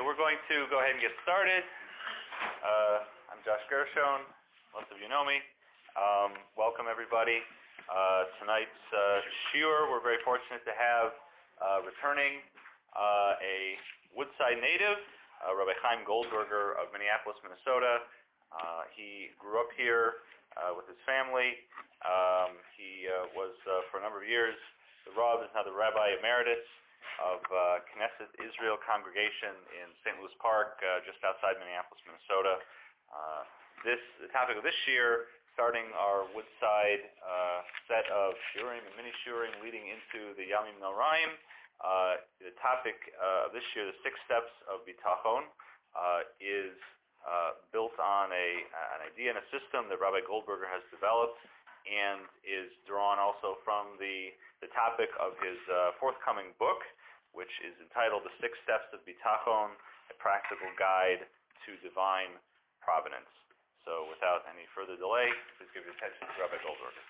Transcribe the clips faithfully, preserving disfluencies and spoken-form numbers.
we're going to go ahead and get started. Uh, I'm Josh Gershon. Most of you know me. Um, welcome, everybody. Uh, tonight's uh, shiur, we're very fortunate to have uh, returning uh, a Woodside native, uh, Rabbi Chaim Goldberger of Minneapolis, Minnesota. Uh, he grew up here uh, with his family. Um, he uh, was, uh, for a number of years, the Rav is now the Rabbi Emeritus of uh, Knesset Israel congregation in Saint Louis Park, uh, just outside Minneapolis, Minnesota. Uh, this, the topic of this year, starting our Woodside uh, set of shiurim and mini shiurim leading into the Yamim Noraim. Uh, the topic uh, of this year, the six steps of bitachon, uh, is uh, built on a, an idea and a system that Rabbi Goldberger has developed, and is drawn also from the, the topic of his uh, forthcoming book, which is entitled The Six Steps of Bitachon, A Practical Guide to Divine Providence. So without any further delay, please give your attention to Rabbi Goldberger.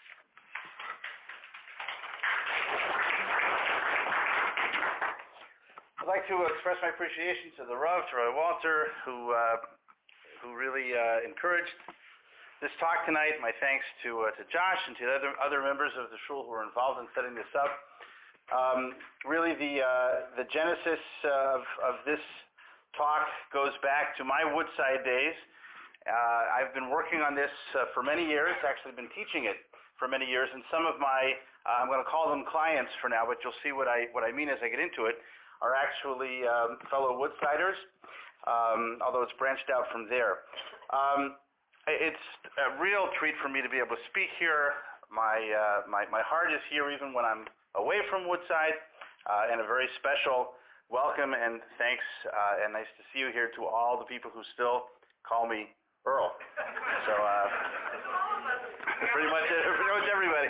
I'd like to express my appreciation to the Rav, to Rabbi Walter, who, uh, who really uh, encouraged this talk tonight. My thanks to uh, to Josh and to the other other members of the shul who were involved in setting this up. Um, really, the uh, the genesis of of this talk goes back to my Woodside days. Uh, I've been working on this uh, for many years. Actually, been teaching it for many years, and some of my uh, I'm going to call them clients for now, but you'll see what I what I mean as I get into it. Are actually um, fellow Woodsiders, um, although it's branched out from there. Um, It's a real treat for me to be able to speak here. My uh, my, my heart is here even when I'm away from Woodside, uh, and a very special welcome and thanks uh, and nice to see you here to all the people who still call me Earl. So uh, pretty much pretty much everybody.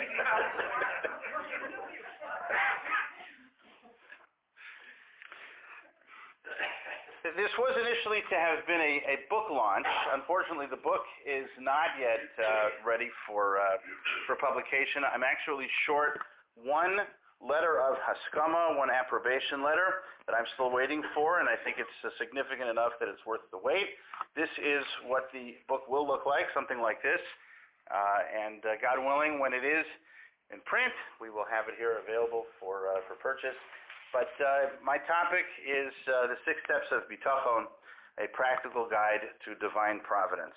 This was initially to have been a, a book launch. Unfortunately, the book is not yet uh, ready for uh, for publication. I'm actually short one letter of haskama, one approbation letter that I'm still waiting for, and I think it's uh, significant enough that it's worth the wait. This is what the book will look like, something like this. Uh, and uh, God willing, when it is in print, we will have it here available for uh, for purchase. But uh, my topic is uh, the six steps of bitachon, a practical guide to divine providence.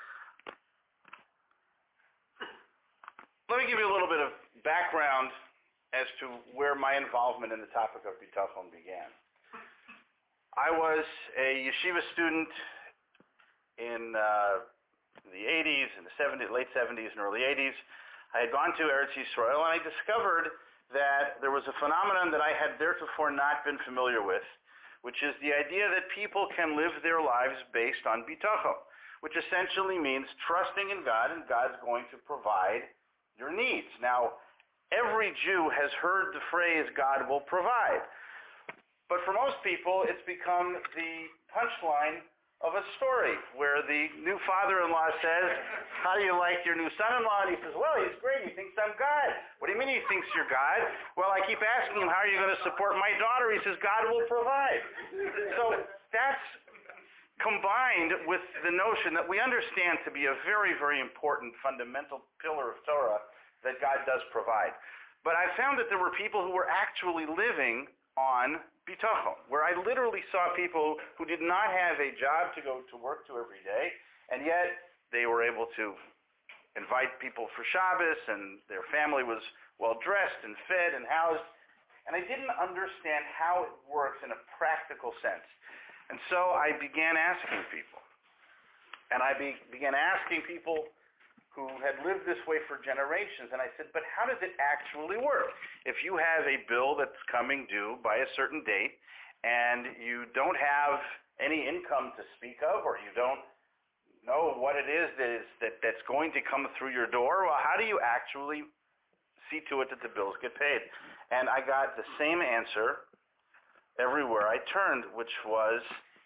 Let me give you a little bit of background as to where my involvement in the topic of bitachon began. I was a yeshiva student in uh, the eighties, in the seventies, late seventies and early eighties. I had gone to Eretz Yisrael, and I discovered that there was a phenomenon that I had theretofore not been familiar with, which is the idea that people can live their lives based on bitachon, which essentially means trusting in God, and God's going to provide your needs. Now, every Jew has heard the phrase, God will provide. But for most people, it's become the punchline of a story where the new father-in-law says, how do you like your new son-in-law? And he says, well, he's great. He thinks I'm God. What do you mean he thinks you're God? Well, I keep asking him, how are you going to support my daughter? He says, God will provide. So that's combined with the notion that we understand to be a very, very important fundamental pillar of Torah that God does provide. But I found that there were people who were actually living on bitachon, where I literally saw people who did not have a job to go to work to every day, and yet they were able to invite people for Shabbos, and their family was well-dressed and fed and housed. And I didn't understand how it works in a practical sense. And so I began asking people. And I be, began asking people who had lived this way for generations, and I said, but how does it actually work? If you have a bill that's coming due by a certain date, and you don't have any income to speak of, or you don't know what it is that is that, that's going to come through your door, well, how do you actually see to it that the bills get paid? And I got the same answer everywhere I turned, which was,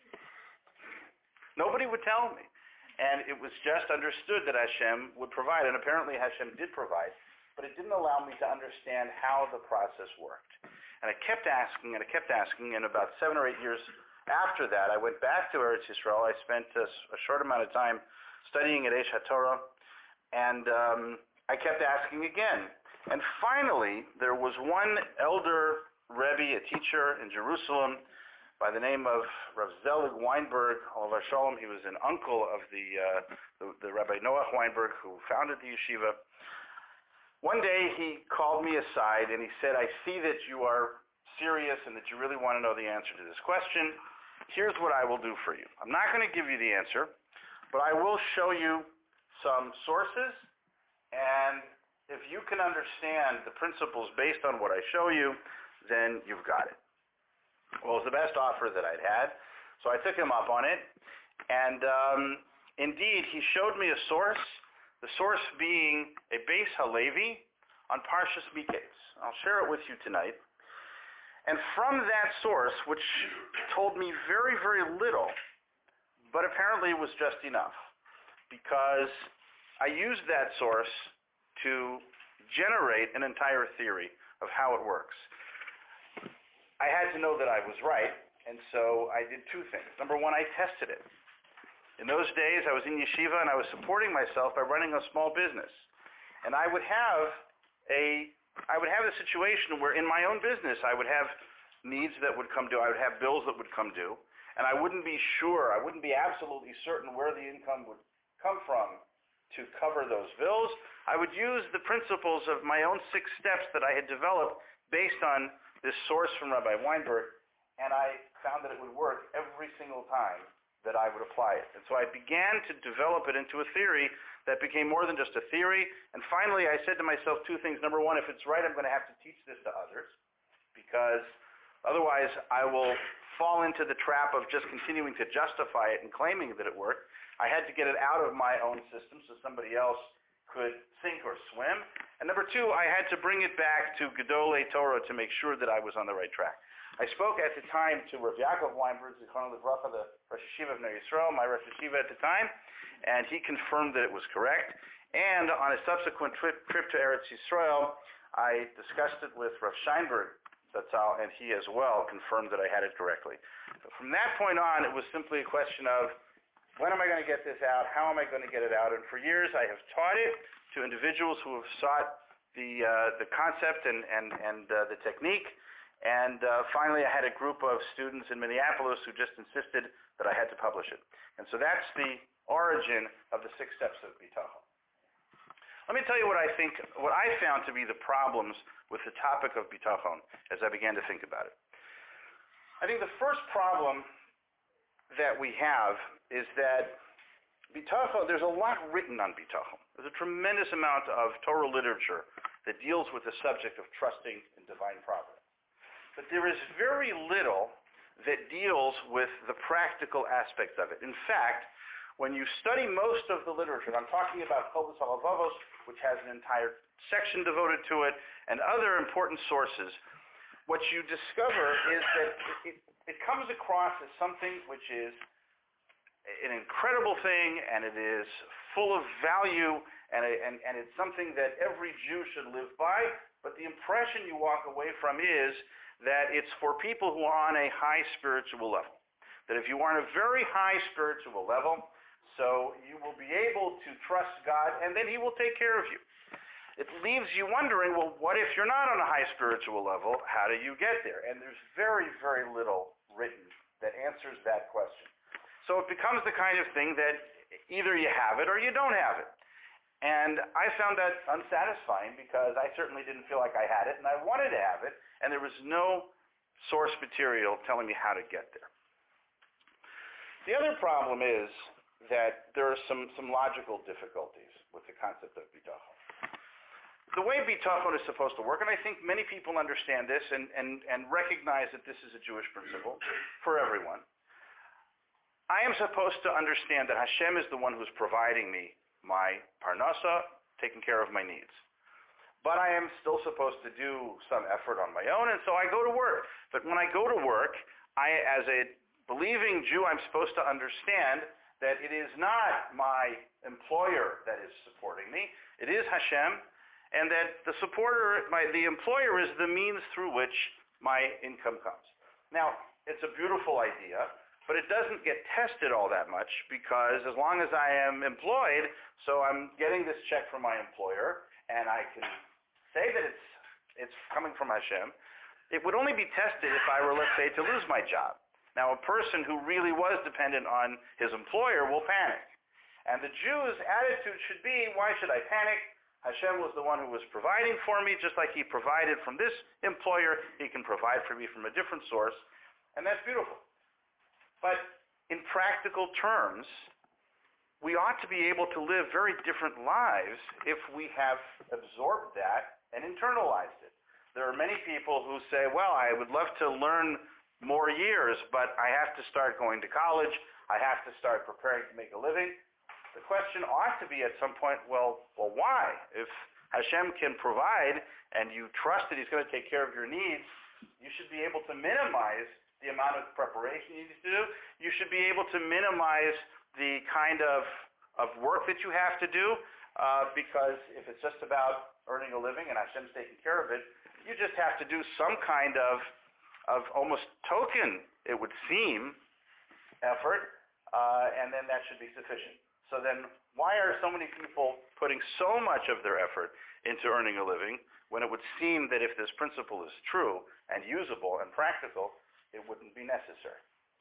nobody would tell me. And it was just understood that Hashem would provide, and apparently Hashem did provide, but it didn't allow me to understand how the process worked. And I kept asking, and I kept asking, and about seven or eight years after that, I went back to Eretz Yisrael. I spent a, a short amount of time studying at Eish HaTorah, and um, I kept asking again. And finally, there was one elder Rebbe, a teacher in Jerusalem, by the name of Rav Zelig Weinberg, Olav Shalom. He was an uncle of the, uh, the, the Rabbi Noach Weinberg, who founded the yeshiva. One day he called me aside and he said, I see that you are serious and that you really want to know the answer to this question. Here's what I will do for you. I'm not going to give you the answer, but I will show you some sources, and if you can understand the principles based on what I show you, then you've got it. Well, it was the best offer that I'd had, so I took him up on it, and um, indeed, he showed me a source, the source being a Beis Halevi on Parshas Miketz. I'll share it with you tonight. And from that source, which told me very, very little, but apparently it was just enough, because I used that source to generate an entire theory of how it works. I had to know that I was right, and so I did two things. Number one, I tested it. In those days, I was in yeshiva and I was supporting myself by running a small business. And I would have a, I would have a situation where in my own business I would have needs that would come due, I would have bills that would come due, and I wouldn't be sure, I wouldn't be absolutely certain where the income would come from to cover those bills. I would use the principles of my own six steps that I had developed based on this source from Rabbi Weinberg, and I found that it would work every single time that I would apply it. And so I began to develop it into a theory that became more than just a theory. And finally, I said to myself two things. Number one, if it's right, I'm going to have to teach this to others, because otherwise I will fall into the trap of just continuing to justify it and claiming that it worked. I had to get it out of my own system so somebody else could sink or swim. And number two, I had to bring it back to Gedolei Torah to make sure that I was on the right track. I spoke at the time to Rav Yaakov Weinberg, Zichrono Livracha, the Rosh Yeshiva of Ner Yisrael, my Rosh Yeshiva at the time, and he confirmed that it was correct. And on a subsequent trip, trip to Eretz Yisrael, I discussed it with Rav Scheinberg, Zatzal, and he as well confirmed that I had it correctly. But from that point on, it was simply a question of, when am I going to get this out? How am I going to get it out? And for years, I have taught it to individuals who have sought the uh, the concept and and and uh, the technique. And uh, finally, I had a group of students in Minneapolis who just insisted that I had to publish it. And so that's the origin of the six steps of Bitachon. Let me tell you what I think, what I found to be the problems with the topic of Bitachon as I began to think about it. I think the first problem that we have is that Bitachon, there's a lot written on Bitachon. There's a tremendous amount of Torah literature that deals with the subject of trusting in divine providence. But there is very little that deals with the practical aspects of it. In fact, when you study most of the literature, and I'm talking about Chovos HaLevavos, which has an entire section devoted to it, and other important sources, what you discover is that it, it comes across as something which is an incredible thing, and it is full of value, and, it, and, and it's something that every Jew should live by, but the impression you walk away from is that it's for people who are on a high spiritual level. That if you are on a very high spiritual level, so you will be able to trust God, and then He will take care of you. It leaves you wondering, well, what if you're not on a high spiritual level? How do you get there? And there's very, very little written that answers that question. So it becomes the kind of thing that either you have it or you don't have it. And I found that unsatisfying because I certainly didn't feel like I had it, and I wanted to have it, and there was no source material telling me how to get there. The other problem is that there are some, some logical difficulties with the concept of Bitachon. The way Bitachon is supposed to work, and I think many people understand this and, and, and recognize that this is a Jewish principle for everyone. I am supposed to understand that Hashem is the one who's providing me my parnasa, taking care of my needs. But I am still supposed to do some effort on my own, and so I go to work. But when I go to work, I, as a believing Jew, I'm supposed to understand that it is not my employer that is supporting me. It is Hashem, and that the supporter, my, the employer is the means through which my income comes. Now, it's a beautiful idea, but it doesn't get tested all that much because as long as I am employed, so I'm getting this check from my employer, and I can say that it's it's coming from Hashem, it would only be tested if I were, let's say, to lose my job. Now, a person who really was dependent on his employer will panic. And the Jew's attitude should be, why should I panic? Hashem was the one who was providing for me, just like he provided from this employer, he can provide for me from a different source, and that's beautiful. But in practical terms, we ought to be able to live very different lives if we have absorbed that and internalized it. There are many people who say, well, I would love to learn more years, but I have to start going to college, I have to start preparing to make a living. The question ought to be at some point, well, well, why? If Hashem can provide and you trust that he's going to take care of your needs, you should be able to minimize the amount of preparation you need to do. You should be able to minimize the kind of, of work that you have to do, uh, because if it's just about earning a living and Hashem's taking care of it, you just have to do some kind of, of almost token, it would seem, effort, uh, and then that should be sufficient. So then why are so many people putting so much of their effort into earning a living when it would seem that if this principle is true and usable and practical, it wouldn't be necessary?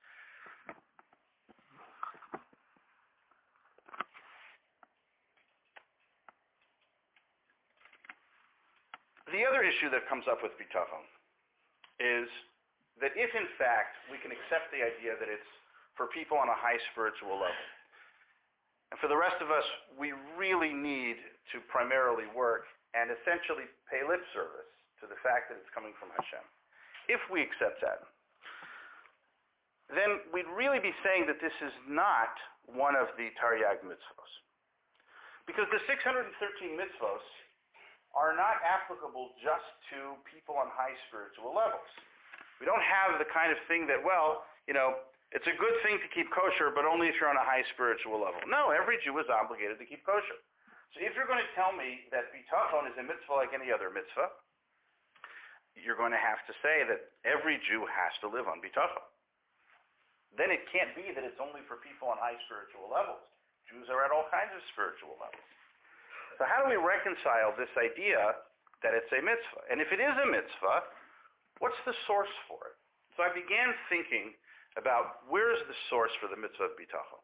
The other issue that comes up with bitachon is that if in fact we can accept the idea that it's for people on a high spiritual level, and for the rest of us, we really need to primarily work and essentially pay lip service to the fact that it's coming from Hashem. If we accept that, then we'd really be saying that this is not one of the Taryag mitzvos. Because the six hundred thirteen mitzvos are not applicable just to people on high spiritual levels. We don't have the kind of thing that, well, you know, it's a good thing to keep kosher, but only if you're on a high spiritual level. No, every Jew is obligated to keep kosher. So if you're going to tell me that bitachon is a mitzvah like any other mitzvah, you're going to have to say that every Jew has to live on bitachon. Then it can't be that it's only for people on high spiritual levels. Jews are at all kinds of spiritual levels. So how do we reconcile this idea that it's a mitzvah? And if it is a mitzvah, what's the source for it? So I began thinking about where's the source for the mitzvah of bitachon.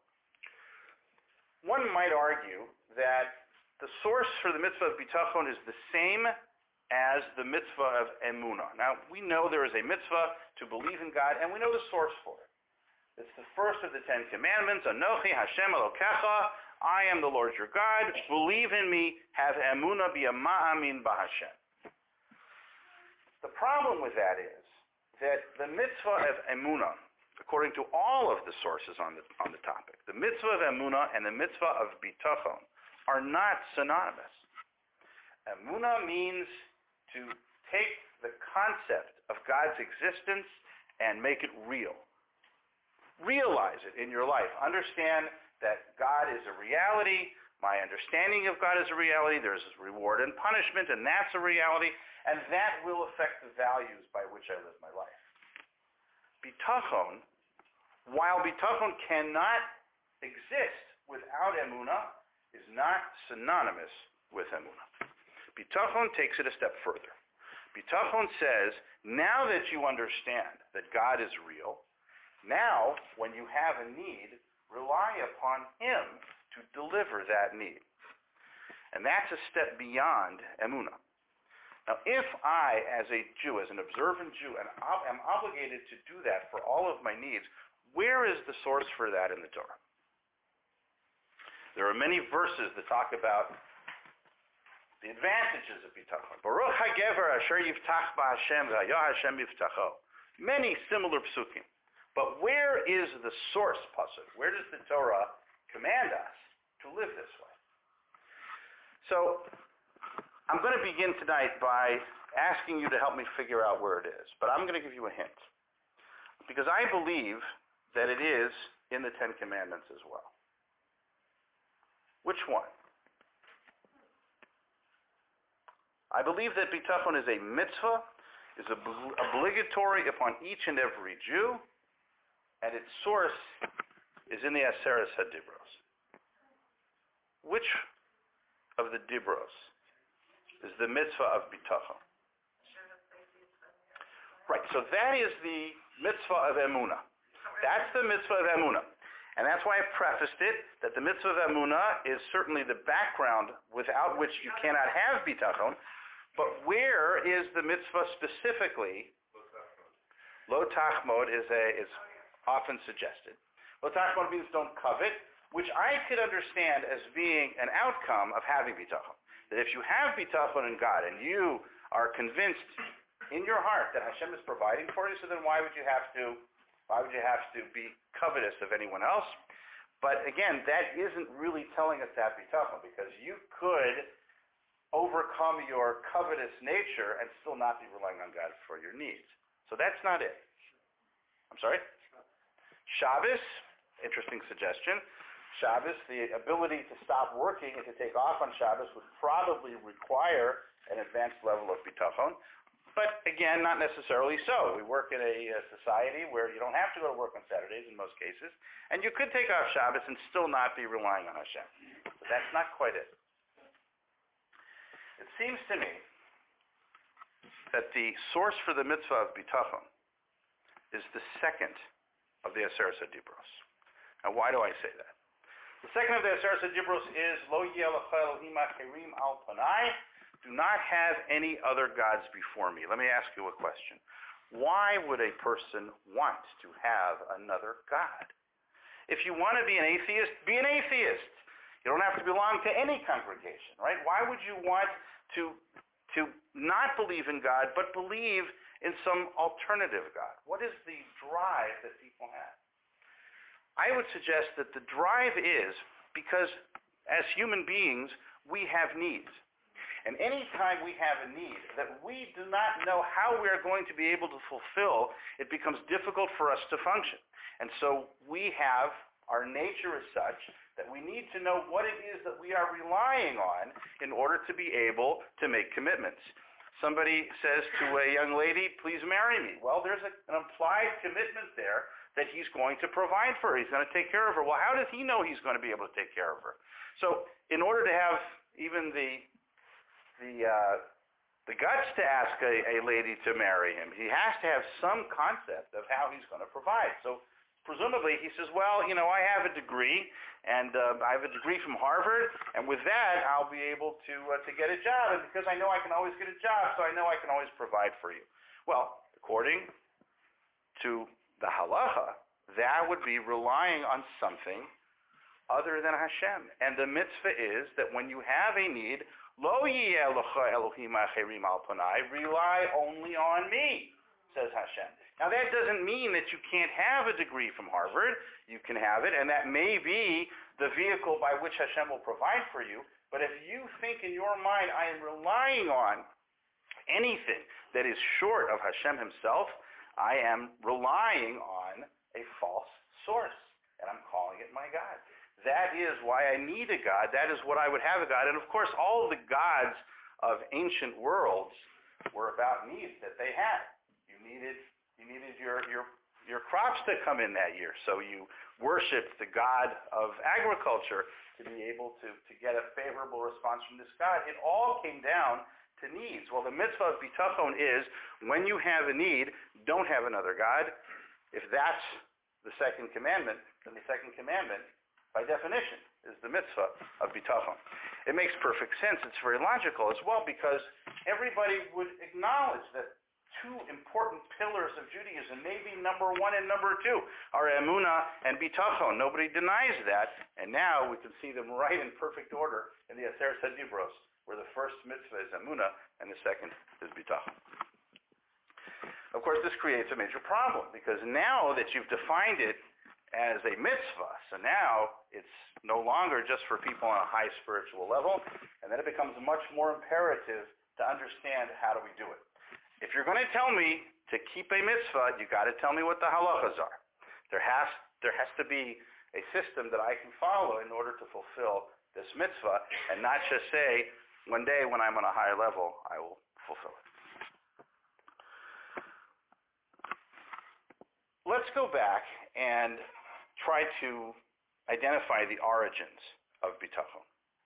One might argue that the source for the mitzvah of bitachon is the same as the mitzvah of emunah. Now, we know there is a mitzvah to believe in God, and we know the source for it. It's the first of the Ten Commandments, Anochi Hashem Elokecha, I am the Lord your God, believe in me, have emunah b'yama'amin b'Hashem. The problem with that is that the mitzvah of emunah, according to all of the sources on the, on the topic, the mitzvah of emunah and the mitzvah of bitachon are not synonymous. Emunah means to take the concept of God's existence and make it real. Realize it in your life. Understand that God is a reality. My understanding of God is a reality. There's reward and punishment, and that's a reality, and that will affect the values by which I live my life. Bitachon, while bitachon cannot exist without emunah, is not synonymous with emunah. Bitachon takes it a step further. Bitachon says, now that you understand that God is real, now when you have a need, rely upon him to deliver that need. And that's a step beyond emunah. Now, if I, as a Jew, as an observant Jew, am obligated to do that for all of my needs, where is the source for that in the Torah? There are many verses that talk about the advantages of bitachon. Baruch hagever asher yiftach ba'Hashem v'hayah Hashem yiftacho. Many similar psukim. But where is the source pasuk? Where does the Torah command us to live this way? So, I'm going to begin tonight by asking you to help me figure out where it is. But I'm going to give you a hint. Because I believe that it is in the Ten Commandments as well. Which one? I believe that bitachon is a mitzvah, is ob- obligatory upon each and every Jew, and its source is in the Aseres HaDibros. Which of the Dibros is the mitzvah of bitachon? Right, so that is the mitzvah of emunah. That's the mitzvah of emunah. And that's why I prefaced it, that the mitzvah of emunah is certainly the background without which you cannot have bitachon. But where is the mitzvah specifically? Lo tachmod is, a, is often suggested. Lo tachmod means don't covet, which I could understand as being an outcome of having bitachon. That if you have bitachon in God and you are convinced in your heart that Hashem is providing for you, so then why would you have to, why would you have to be covetous of anyone else? But again, that isn't really telling us to have bitachon, because you could overcome your covetous nature and still not be relying on God for your needs. So that's not it. I'm sorry? Shabbos, interesting suggestion. Shabbos, the ability to stop working and to take off on Shabbos would probably require an advanced level of bitachon. But again, not necessarily so. We work in a, a society where you don't have to go to work on Saturdays in most cases, and you could take off Shabbos and still not be relying on Hashem. But that's not quite it. It seems to me that the source for the mitzvah of bitachon is the second of the Aseres HaDibros. Now, why do I say that? The second of the Aseres HaDibros is Lo yeh lecha Elohim acherim al panai. Do not have any other gods before me. Let me ask you a question. Why would a person want to have another God? If you want to be an atheist, be an atheist. You don't have to belong to any congregation, right? Why would you want to, to not believe in God, but believe in some alternative God? What is the drive that people have? I would suggest that the drive is because as human beings, we have needs. And any time we have a need that we do not know how we are going to be able to fulfill, it becomes difficult for us to function. And so we have, our nature is such that we need to know what it is that we are relying on in order to be able to make commitments. Somebody says to a young lady, please marry me. Well, there's a, an implied commitment there that he's going to provide for her. He's going to take care of her. Well, how does he know he's going to be able to take care of her? So in order to have even the the uh, the guts to ask a, a lady to marry him, he has to have some concept of how he's going to provide. So presumably he says, well, you know, I have a degree, and uh, I have a degree from Harvard, and with that I'll be able to uh, to get a job, and because I know I can always get a job, so I know I can always provide for you. Well, according to the halacha, that would be relying on something other than Hashem. And the mitzvah is that when you have a need, Lo yeh lecha Elohim acherim al panai, rely only on me, says Hashem. Now that doesn't mean that you can't have a degree from Harvard. You can have it, and that may be the vehicle by which Hashem will provide for you. But if you think in your mind, I am relying on anything that is short of Hashem himself, I am relying on a false source, and I'm calling it my God. That is why I need a God. That is what I would have a God. And of course, all the gods of ancient worlds were about needs that they had. You needed you needed your your your crops to come in that year, so you worshipped the God of agriculture to be able to, to get a favorable response from this God. It all came down to needs. Well, the mitzvah of bitachon is when you have a need, don't have another God. If that's the second commandment, then the second commandment, by definition, is the mitzvah of bitachon. It makes perfect sense. It's very logical as well, because everybody would acknowledge that two important pillars of Judaism, maybe number one and number two, are emunah and bitachon. Nobody denies that, and now we can see them right in perfect order in the Aseres HaDibros, where the first mitzvah is emunah and the second is bitachon. Of course, this creates a major problem, because now that you've defined it as a mitzvah, so now it's no longer just for people on a high spiritual level, and then it becomes much more imperative to understand how do we do it. If you're going to tell me to keep a mitzvah, you got to tell me what the halachas are. There has there has to be a system that I can follow in order to fulfill this mitzvah, and not just say, one day when I'm on a higher level, I will fulfill it. Let's let's go back and try to identify the origins of bitachon.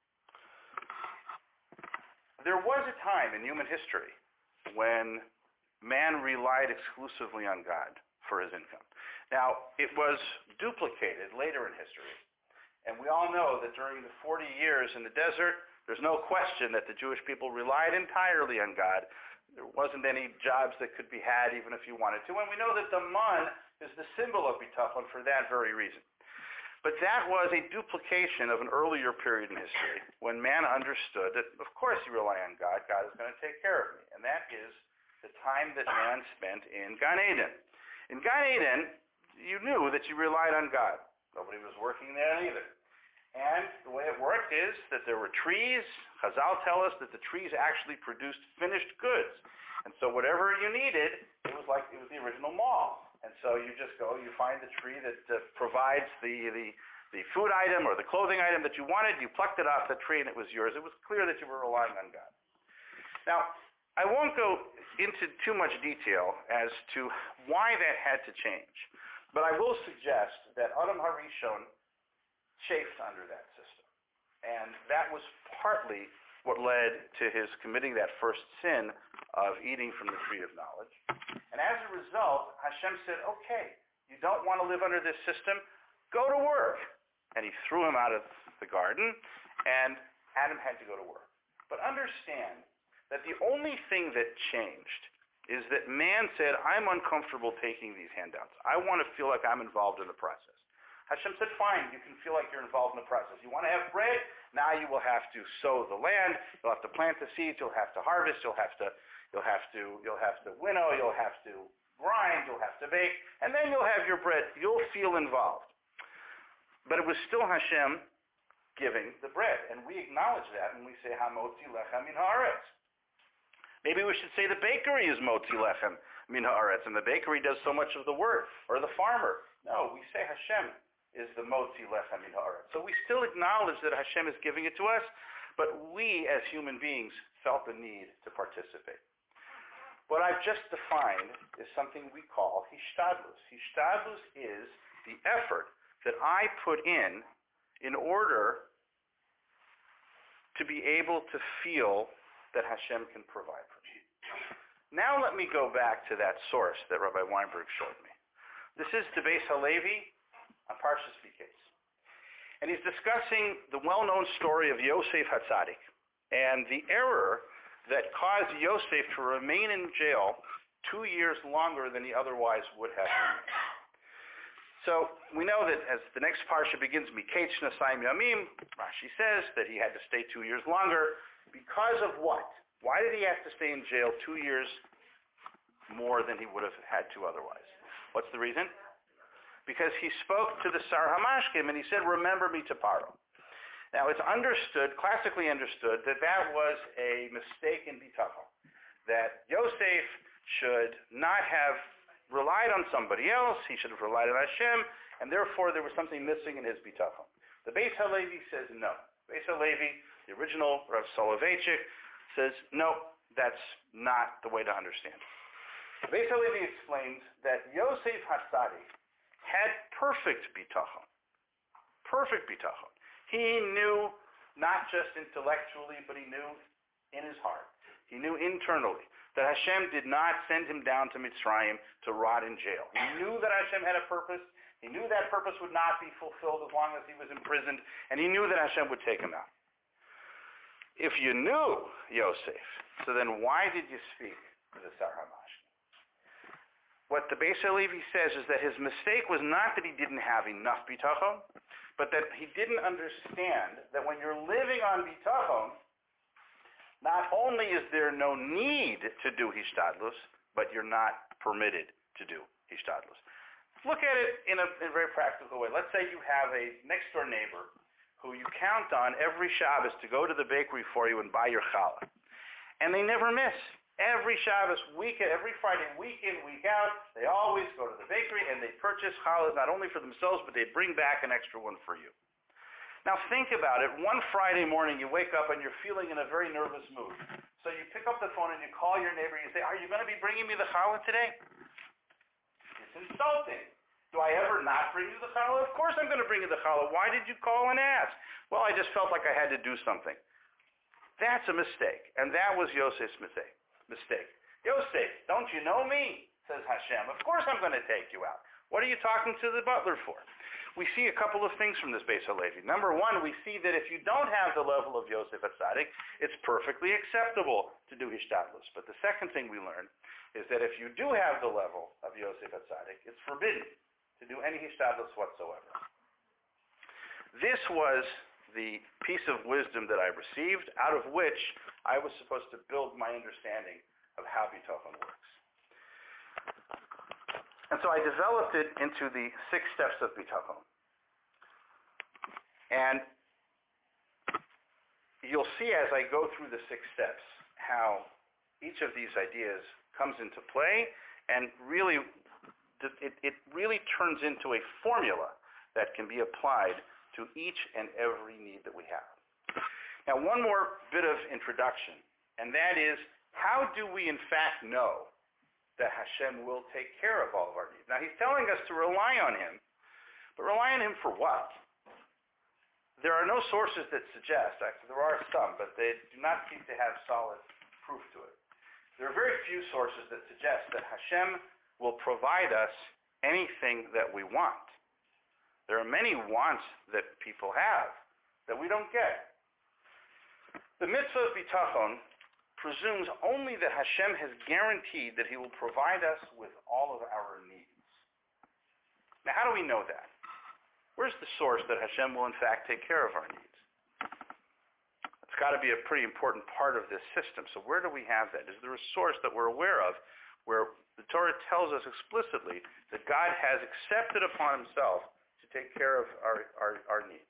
There was a time in human history when man relied exclusively on God for his income. Now, it was duplicated later in history, and we all know that during the forty years in the desert, there's no question that the Jewish people relied entirely on God. There wasn't any jobs that could be had even if you wanted to, and we know that the man is the symbol of bitachon for that very reason. But that was a duplication of an earlier period in history when man understood that, of course, you rely on God. God is going to take care of me. And that is the time that man spent in Gan Eden. In Gan Eden, you knew that you relied on God. Nobody was working there either. And the way it worked is that there were trees. Chazal tell us that the trees actually produced finished goods. And so whatever you needed, it was like it was the original mall. And so you just go, you find the tree that uh, provides the, the, the food item or the clothing item that you wanted, you plucked it off the tree and it was yours. It was clear that you were relying on God. Now, I won't go into too much detail as to why that had to change, but I will suggest that Adam HaRishon chafed under that system. And that was partly what led to his committing that first sin of eating from the tree of knowledge. And as a result, Hashem said, okay, you don't want to live under this system, go to work. And he threw him out of the garden, and Adam had to go to work. But understand that the only thing that changed is that man said, I'm uncomfortable taking these handouts. I want to feel like I'm involved in the process. Hashem said, fine, you can feel like you're involved in the process. You want to have bread? Now you will have to sow the land. You'll have to plant the seeds. You'll have to harvest. You'll have to, you'll have to, you'll have to winnow. You'll have to grind. You'll have to bake. And then you'll have your bread. You'll feel involved. But it was still Hashem giving the bread. And we acknowledge that when we say, Hamotzi lechem min haaretz. Maybe we should say the bakery is Motzi lechem min haaretz, and the bakery does so much of the work, or the farmer. No, we say Hashem is the Motzi lechem min haaretz. So we still acknowledge that Hashem is giving it to us, but we as human beings felt the need to participate. What I've just defined is something we call hishtadlus. Hishtadlus is the effort that I put in in order to be able to feel that Hashem can provide for me. Now let me go back to that source that Rabbi Weinberg showed me. This is the Beis Halevi on Parshas Miketz. And he's discussing the well-known story of Yosef HaTzadik and the error that caused Yosef to remain in jail two years longer than he otherwise would have been. So we know that as the next parsha begins, Miketz Shnasayim Yamim, Rashi says that he had to stay two years longer. Because of what? Why did he have to stay in jail two years more than he would have had to otherwise? What's the reason? Because he spoke to the Sar Hamashkim and he said, remember me to Paro. Now it's understood, classically understood, that that was a mistake in bitachon. That Yosef should not have relied on somebody else, he should have relied on Hashem, and therefore there was something missing in his bitachon. The Beis Halevi says no. Beis Halevi, the original Rav Soloveitchik, says no, that's not the way to understand it. Beis Halevi explains that Yosef HaTzadik had perfect bitachon. Perfect bitachon. He knew not just intellectually, but he knew in his heart. He knew internally that Hashem did not send him down to Mitzrayim to rot in jail. He knew that Hashem had a purpose. He knew that purpose would not be fulfilled as long as he was imprisoned, and he knew that Hashem would take him out. If you knew Yosef, so then why did you speak to the Sar Hamashkim? What the Beis Halevi says is that his mistake was not that he didn't have enough bitachon, but that he didn't understand that when you're living on bitachon, not only is there no need to do hishtadlus, but you're not permitted to do hishtadlus. Look at it in a, in a very practical way. Let's say you have a next-door neighbor who you count on every Shabbos to go to the bakery for you and buy your challah. And they never miss. Every Shabbos, week, every Friday, week in, week out, they always go to the bakery and they purchase challahs not only for themselves, but they bring back an extra one for you. Now think about it. One Friday morning you wake up and you're feeling in a very nervous mood. So you pick up the phone and you call your neighbor and you say, are you going to be bringing me the challah today? It's insulting. I ever not bring you the challah? Of course I'm going to bring you the challah. Why did you call and ask? Well, I just felt like I had to do something. That's a mistake. And that was Yosef's mistake. Mistake. Yosef, don't you know me? Says Hashem. Of course I'm going to take you out. What are you talking to the butler for? We see a couple of things from this Beis HaLevi. Number one, we see that if you don't have the level of Yosef HaTzadik, it's perfectly acceptable to do Hishtadlus. But the second thing we learn is that if you do have the level of Yosef HaTzadik, it's forbidden to do any Hishtadlus whatsoever. This was the piece of wisdom that I received, out of which I was supposed to build my understanding of how Bitachon works. And so I developed it into the six steps of Bitachon. And you'll see as I go through the six steps how each of these ideas comes into play, and really, it, it really turns into a formula that can be applied to each and every need that we have. Now, one more bit of introduction, and that is, how do we in fact know that Hashem will take care of all of our needs? Now, he's telling us to rely on him, but rely on him for what? There are no sources that suggest, actually there are some, but they do not seem to have solid proof to it. There are very few sources that suggest that Hashem will provide us anything that we want. There are many wants that people have that we don't get. The mitzvah of Bitachon presumes only that Hashem has guaranteed that he will provide us with all of our needs. Now, how do we know that? Where's the source that Hashem will in fact take care of our needs? It's got to be a pretty important part of this system. So where do we have that? Is there a source that we're aware of where the Torah tells us explicitly that God has accepted upon himself to take care of our, our, our needs?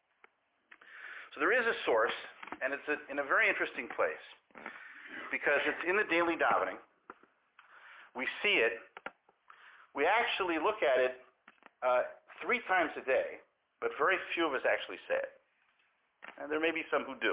So there is a source, and it's a, in a very interesting place, because it's in the daily davening. We see it. We actually look at it uh, three times a day, but very few of us actually say it. And there may be some who do.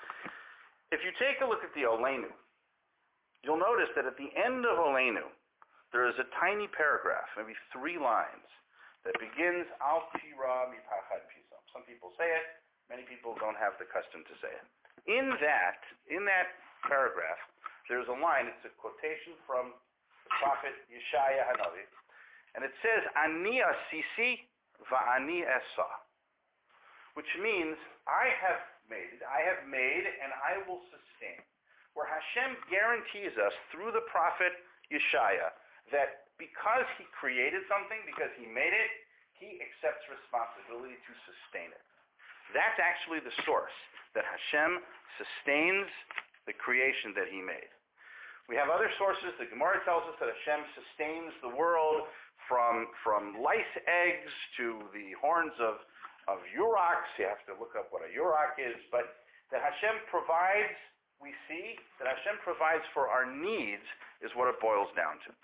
If you take a look at the Olenu, you'll notice that at the end of Olenu, there is a tiny paragraph, maybe three lines, that begins Al Tira Mipachad Pisam. Some people say it. Many people don't have the custom to say it. In that, in that paragraph, there's a line, it's a quotation from the prophet Yeshaya Hanavi, and it says, Ani asisi va'ani esa, which means, I have made, I have made, and I will sustain. Where Hashem guarantees us through the prophet Yeshaya that because he created something, because he made it, he accepts responsibility to sustain it. That's actually the source, that Hashem sustains the creation that he made. We have other sources. The Gemara tells us that Hashem sustains the world from, from lice eggs to the horns of, of uroks. You have to look up what a urok is. But that Hashem provides, we see, that Hashem provides for our needs is what it boils down to.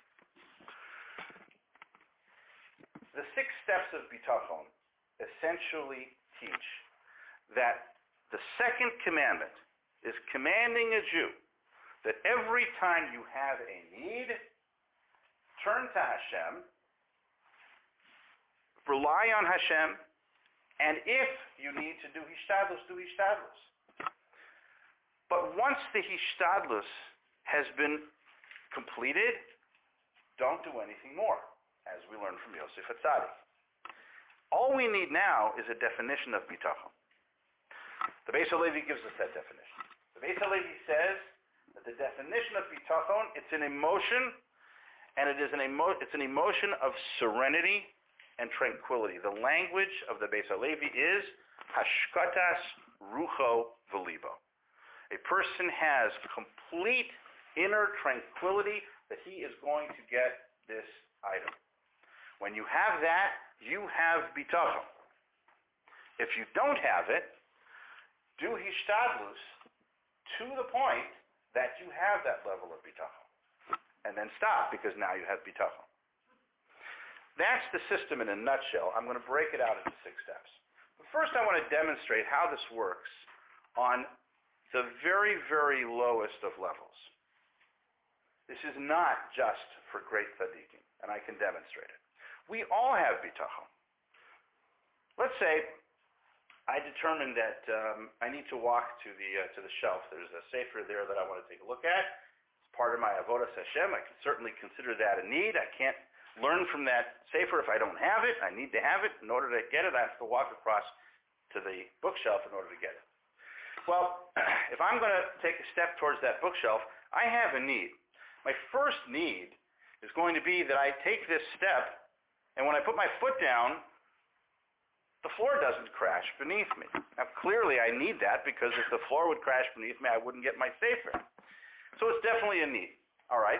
The six steps of Bitachon essentially teach that the second commandment is commanding a Jew that every time you have a need, turn to Hashem, rely on Hashem, and if you need to do Hishtadlus, do Hishtadlus. But once the Hishtadlus has been completed, don't do anything more, as we learned from Yosef HaTzadik. All we need now is a definition of Bitachon. The Beis HaLevi gives us that definition. The Beis HaLevi says that the definition of Bitachon, it's an emotion, and it is an emo- it's an emotion of serenity and tranquility. The language of the Beis HaLevi is hashkatas rucho v'libo. A person has complete inner tranquility that he is going to get this item. When you have that, you have Bitachon. If you don't have it, do Hishtadlus to the point that you have that level of Bitachon. And then stop, because now you have Bitachon. That's the system in a nutshell. I'm going to break it out into six steps. But first I want to demonstrate how this works on the very, very lowest of levels. This is not just for great tzaddikim, and I can demonstrate it. We all have bitachon. Let's say I determine that um, I need to walk to the uh, to the shelf. There's a sefer there that I want to take a look at. It's part of my avodas Hashem. I can certainly consider that a need. I can't learn from that sefer if I don't have it. I need to have it. In order to get it, I have to walk across to the bookshelf in order to get it. Well, if I'm going to take a step towards that bookshelf, I have a need. My first need is going to be that I take this step, and when I put my foot down, the floor doesn't crash beneath me. Now, clearly I need that, because if the floor would crash beneath me, I wouldn't get my sefer. So it's definitely a need. All right.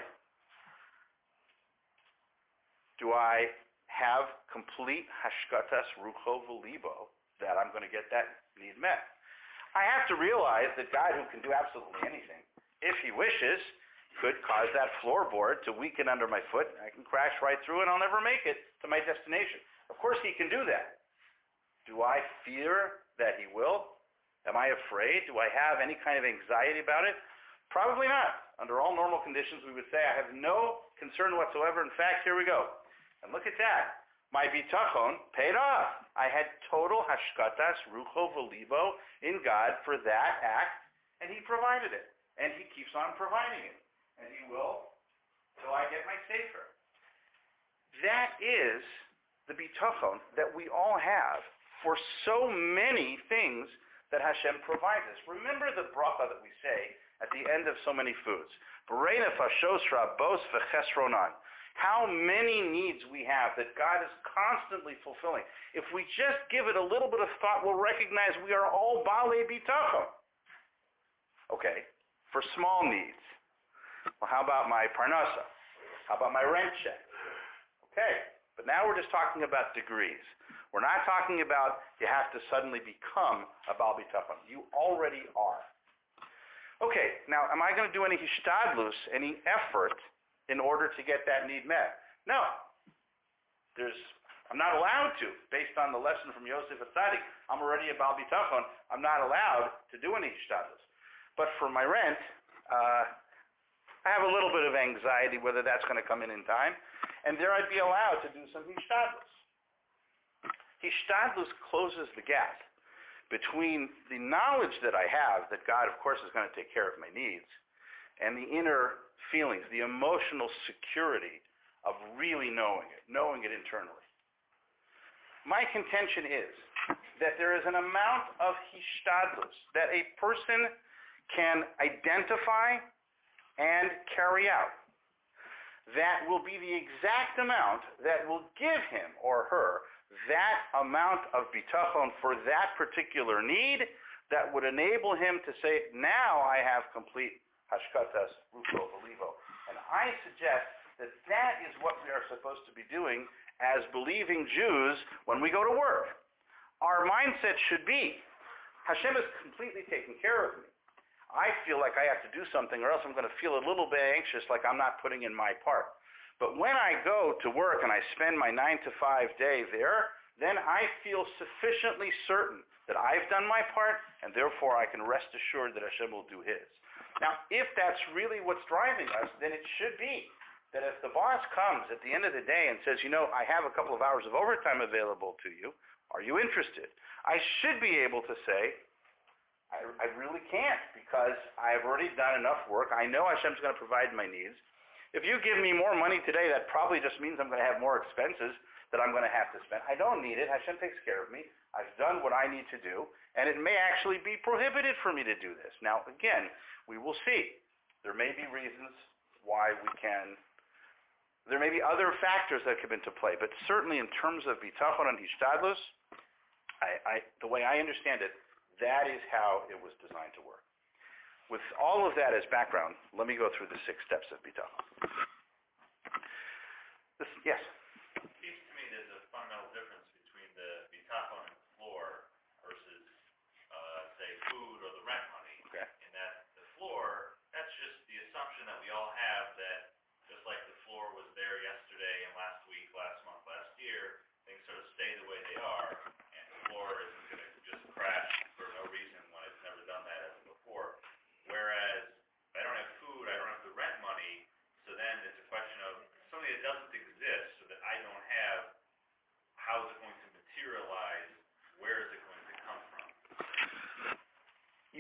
Do I have complete hashkatas rucho v'libo that I'm going to get that need met? I have to realize that God, who can do absolutely anything, if he wishes, could cause that floorboard to weaken under my foot. I can crash right through and I'll never make it to my destination. Of course he can do that. Do I fear that he will? Am I afraid? Do I have any kind of anxiety about it? Probably not. Under all normal conditions, we would say I have no concern whatsoever. In fact, here we go. And look at that. My bitachon paid off. I had total hashkatas rucho v'libo in God for that act, and he provided it. And he keeps on providing it. And he will till I get my sefer. That is the bitachon that we all have for so many things that Hashem provides us. Remember the bracha that we say at the end of so many foods. B'rei nefashos rabos v'chesronan. How many needs we have that God is constantly fulfilling. If we just give it a little bit of thought, we'll recognize we are all balei bitachon. Okay, for small needs. Well, how about my parnasa? How about my rent check? Okay, but now we're just talking about degrees. We're not talking about you have to suddenly become a bal bitachon. You already are. Okay, now am I going to do any hishtadlus, any effort, in order to get that need met? No. There's, I'm not allowed to, based on the lesson from Yosef Atzadik. I'm already a bal bitachon. I'm not allowed to do any hishtadlus. But for my rent, uh, I have a little bit of anxiety whether that's going to come in in time. And there I'd be allowed to do some hishtadlus. Hishtadlus closes the gap between the knowledge that I have that God, of course, is going to take care of my needs, and the inner feelings, the emotional security of really knowing it, knowing it internally. My contention is that there is an amount of hishtadlus that a person can identify and carry out that will be the exact amount that will give him or her that amount of bitachon for that particular need that would enable him to say, now I have complete hashkatas rucho v'libo. And I suggest that that is what we are supposed to be doing as believing Jews when we go to work. Our mindset should be, Hashem is completely taking care of me. I feel like I have to do something or else I'm going to feel a little bit anxious, like I'm not putting in my part. But when I go to work and I spend my nine to five day there, then I feel sufficiently certain that I've done my part, and therefore I can rest assured that Hashem will do his. Now, if that's really what's driving us, then it should be that if the boss comes at the end of the day and says, you know, I have a couple of hours of overtime available to you, are you interested? I should be able to say, I, I really can't, because I've already done enough work. I know Hashem's going to provide my needs. If you give me more money today, that probably just means I'm going to have more expenses that I'm going to have to spend. I don't need it. Hashem takes care of me. I've done what I need to do, and it may actually be prohibited for me to do this. Now, again, we will see. There may be reasons why we can, there may be other factors that come into play, but certainly in terms of bitachon and hishtadlus, I, I, the way I understand it, that is how it was designed to work. With all of that as background, let me go through the six steps of bitachon. This, yes? It seems to me there's a fundamental difference between the bitachon and the floor versus, uh, say, food or the rent money. Okay. In that the floor, that's just the assumption that we all have that just like the floor was there yesterday and last week, last month, last year, things sort of stay the way they are, and the floor isn't going to just crash for no reason when it's never done that ever before. Whereas if I don't have food, I don't have the rent money, so then it's a question of something that doesn't exist, so that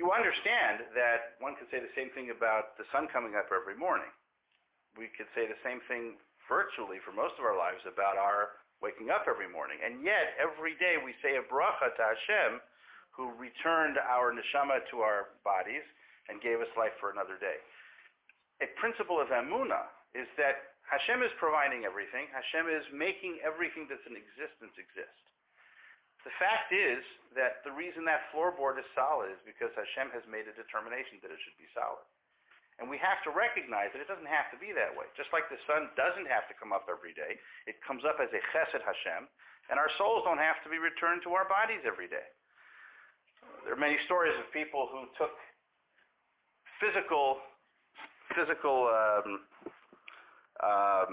you understand that one could say the same thing about the sun coming up every morning. We could say the same thing virtually for most of our lives about our waking up every morning. And yet, every day we say a bracha to Hashem, who returned our neshama to our bodies and gave us life for another day. A principle of emunah is that Hashem is providing everything. Hashem is making everything that's in existence exist. The fact is that the reason that floorboard is solid is because Hashem has made a determination that it should be solid. And we have to recognize that it doesn't have to be that way. Just like the sun doesn't have to come up every day. It comes up as a chesed Hashem. And our souls don't have to be returned to our bodies every day. There are many stories of people who took physical, physical um, um,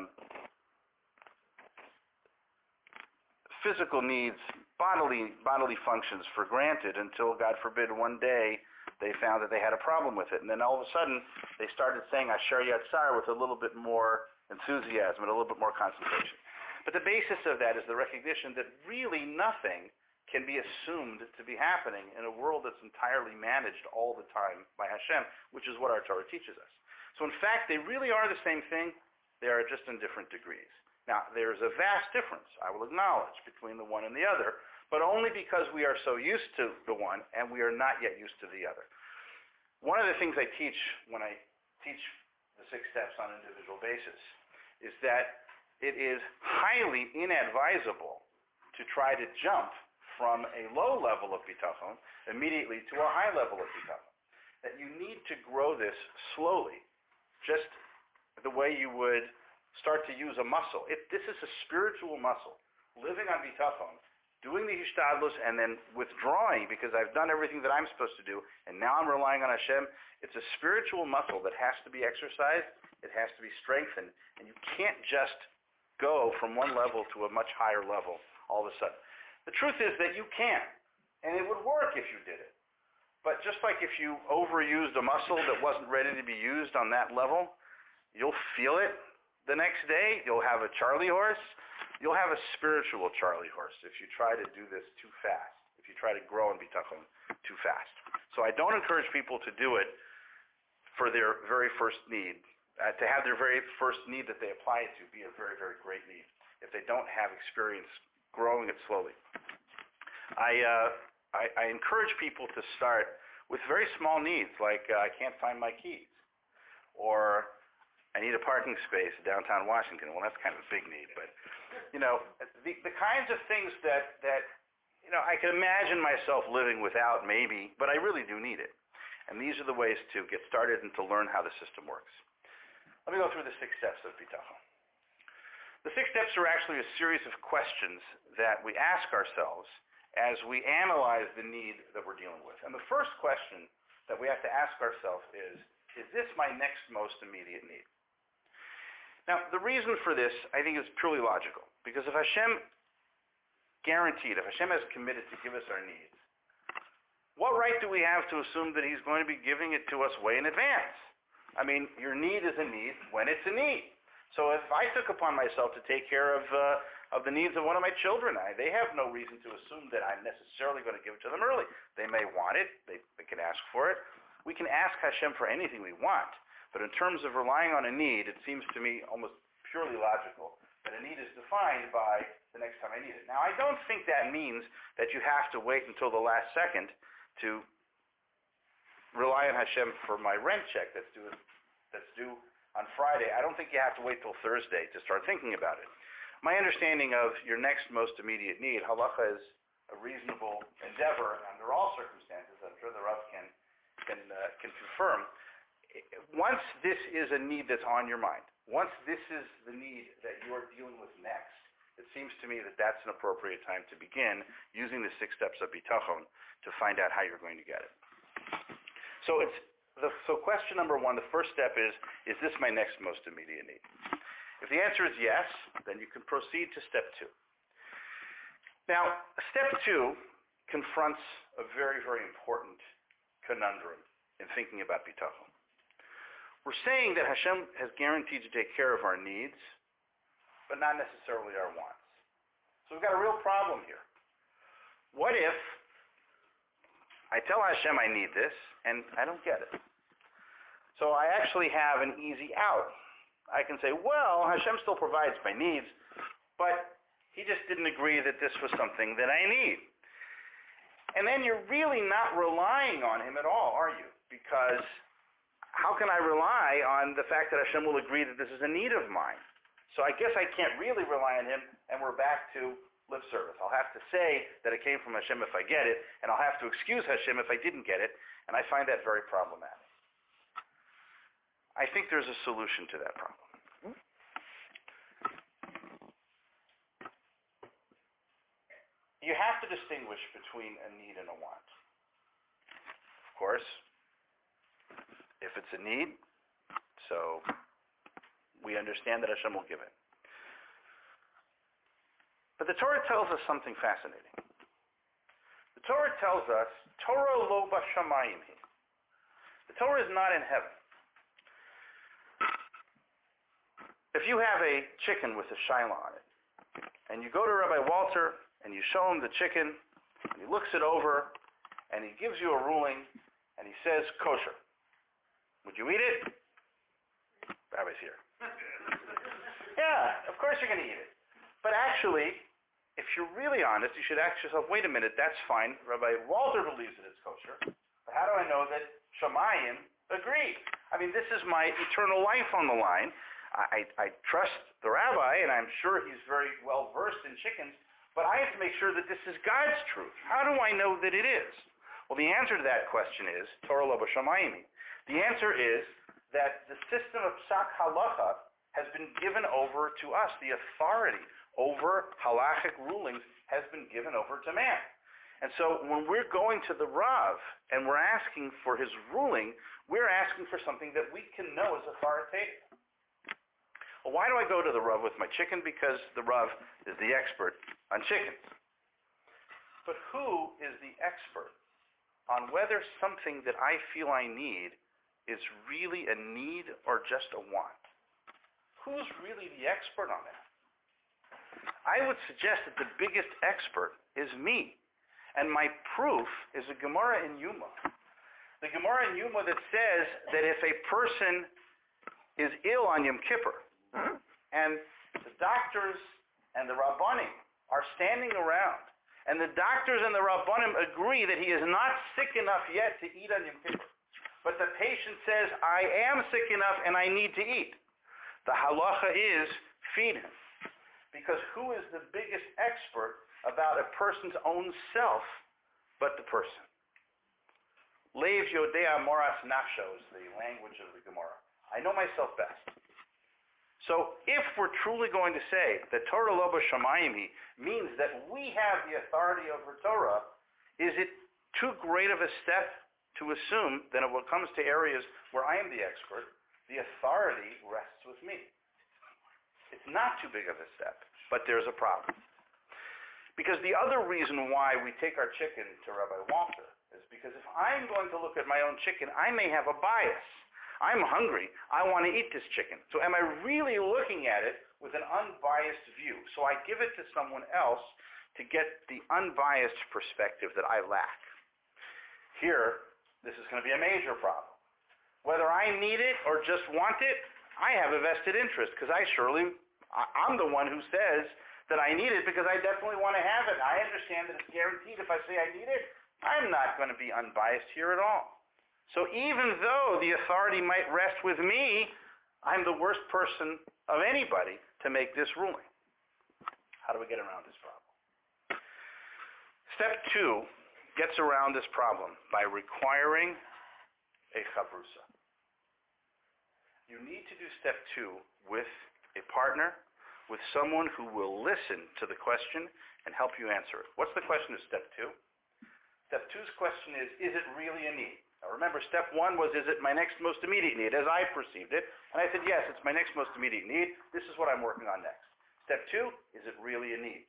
physical needs, bodily, bodily functions for granted until, God forbid, one day they found that they had a problem with it. And then all of a sudden, they started saying Asher Yatzar with a little bit more enthusiasm and a little bit more concentration. But the basis of that is the recognition that really nothing can be assumed to be happening in a world that's entirely managed all the time by Hashem, which is what our Torah teaches us. So in fact, they really are the same thing. They are just in different degrees. Now, there's a vast difference, I will acknowledge, between the one and the other, but only because we are so used to the one and we are not yet used to the other. One of the things I teach when I teach the six steps on an individual basis is that it is highly inadvisable to try to jump from a low level of bitachon immediately to a high level of bitachon. That you need to grow this slowly, just the way you would start to use a muscle. It, this is a spiritual muscle. Living on bitachon, doing the hishtadlus, and then withdrawing because I've done everything that I'm supposed to do, and now I'm relying on Hashem. It's a spiritual muscle that has to be exercised. It has to be strengthened, and you can't just go from one level to a much higher level all of a sudden. The truth is that you can, and it would work if you did it. But just like if you overused a muscle that wasn't ready to be used on that level, you'll feel it the next day. You'll have a Charlie horse. You'll have a spiritual Charlie horse if you try to do this too fast, if you try to grow in bitachon too fast. So I don't encourage people to do it for their very first need, uh, to have their very first need that they apply it to be a very, very great need if they don't have experience growing it slowly. I, uh, I, I encourage people to start with very small needs, like uh, I can't find my keys, or I need a parking space in downtown Washington. Well, that's kind of a big need, but, you know, the, the kinds of things that, that, you know, I can imagine myself living without maybe, but I really do need it. And these are the ways to get started and to learn how the system works. Let me go through the six steps of bitachon. The six steps are actually a series of questions that we ask ourselves as we analyze the need that we're dealing with. And the first question that we have to ask ourselves is, is this my next most immediate need? Now, the reason for this, I think, is purely logical. Because if Hashem guaranteed, if Hashem has committed to give us our needs, what right do we have to assume that he's going to be giving it to us way in advance? I mean, your need is a need when it's a need. So if I took upon myself to take care of uh, of the needs of one of my children, I, they have no reason to assume that I'm necessarily going to give it to them early. They may want it. They, they can ask for it. We can ask Hashem for anything we want. But in terms of relying on a need, it seems to me almost purely logical that a need is defined by the next time I need it. Now, I don't think that means that you have to wait until the last second to rely on Hashem for my rent check that's due, that's due on Friday. I don't think you have to wait till Thursday to start thinking about it. My understanding of your next most immediate need, halacha is a reasonable endeavor under all circumstances. I'm sure the Rav can, can, uh, can confirm. Once this is a need that's on your mind, once this is the need that you're dealing with next, it seems to me that that's an appropriate time to begin using the six steps of bitachon to find out how you're going to get it. So it's the, so question number one, the first step is, is this my next most immediate need? If the answer is yes, then you can proceed to step two. Now, step two confronts a very, very important conundrum in thinking about bitachon. We're saying that Hashem has guaranteed to take care of our needs, but not necessarily our wants. So we've got a real problem here. What if I tell Hashem I need this, and I don't get it. So I actually have an easy out. I can say, well, Hashem still provides my needs, but he just didn't agree that this was something that I need. And then you're really not relying on him at all, are you? Because how can I rely on the fact that Hashem will agree that this is a need of mine? So I guess I can't really rely on him, and we're back to lip service. I'll have to say that it came from Hashem if I get it, and I'll have to excuse Hashem if I didn't get it, and I find that very problematic. I think there's a solution to that problem. You have to distinguish between a need and a want. Of course, if it's a need, so we understand that Hashem will give it. But the Torah tells us something fascinating. The Torah tells us, Torah lo b'shamayim hi. The Torah is not in heaven. If you have a chicken with a shilah on it, and you go to Rabbi Walter, and you show him the chicken, and he looks it over, and he gives you a ruling, and he says, kosher. Would you eat it? Rabbi's here. Yeah, of course you're going to eat it. But actually, if you're really honest, you should ask yourself, wait a minute, that's fine. Rabbi Walter believes that it's kosher. But how do I know that Shamayim agree? I mean, this is my eternal life on the line. I, I, I trust the rabbi, and I'm sure he's very well versed in chickens, but I have to make sure that this is God's truth. How do I know that it is? Well, the answer to that question is, Torah lo b'shamayim. The answer is that the system of psak halacha has been given over to us. The authority over halachic rulings has been given over to man. And so when we're going to the Rav and we're asking for his ruling, we're asking for something that we can know is authoritative. Well, why do I go to the Rav with my chicken? Because the Rav is the expert on chickens. But who is the expert on whether something that I feel I need is really a need or just a want? Who's really the expert on that? I would suggest that the biggest expert is me. And my proof is a Gemara in Yuma. The Gemara in Yuma that says that if a person is ill on Yom Kippur, and the doctors and the Rabbanim are standing around, and the doctors and the Rabbanim agree that he is not sick enough yet to eat on Yom Kippur, but the patient says, I am sick enough and I need to eat. The halacha is, feed him. Because who is the biggest expert about a person's own self but the person? Leiv yodea moras nafsho is the language of the Gemara. I know myself best. So if we're truly going to say that Torah lo b'shamayim means that we have the authority over Torah, is it too great of a step to assume that when it comes to areas where I am the expert, the authority rests with me? It's not too big of a step, but there's a problem. Because the other reason why we take our chicken to Rabbi Walter is because if I'm going to look at my own chicken, I may have a bias. I'm hungry. I want to eat this chicken. So am I really looking at it with an unbiased view? So I give it to someone else to get the unbiased perspective that I lack. Here, this is going to be a major problem. Whether I need it or just want it, I have a vested interest because I surely, I'm the one who says that I need it because I definitely want to have it. I understand that it's guaranteed if I say I need it. I'm not going to be unbiased here at all. So even though the authority might rest with me, I'm the worst person of anybody to make this ruling. How do we get around this problem? Step two gets around this problem by requiring a chavrusa. You need to do step two with a partner, with someone who will listen to the question and help you answer it. What's the question of step two? Step two's question is, is it really a need? Now remember, step one was, is it my next most immediate need, as I perceived it? And I said, yes, it's my next most immediate need. This is what I'm working on next. Step two, is it really a need?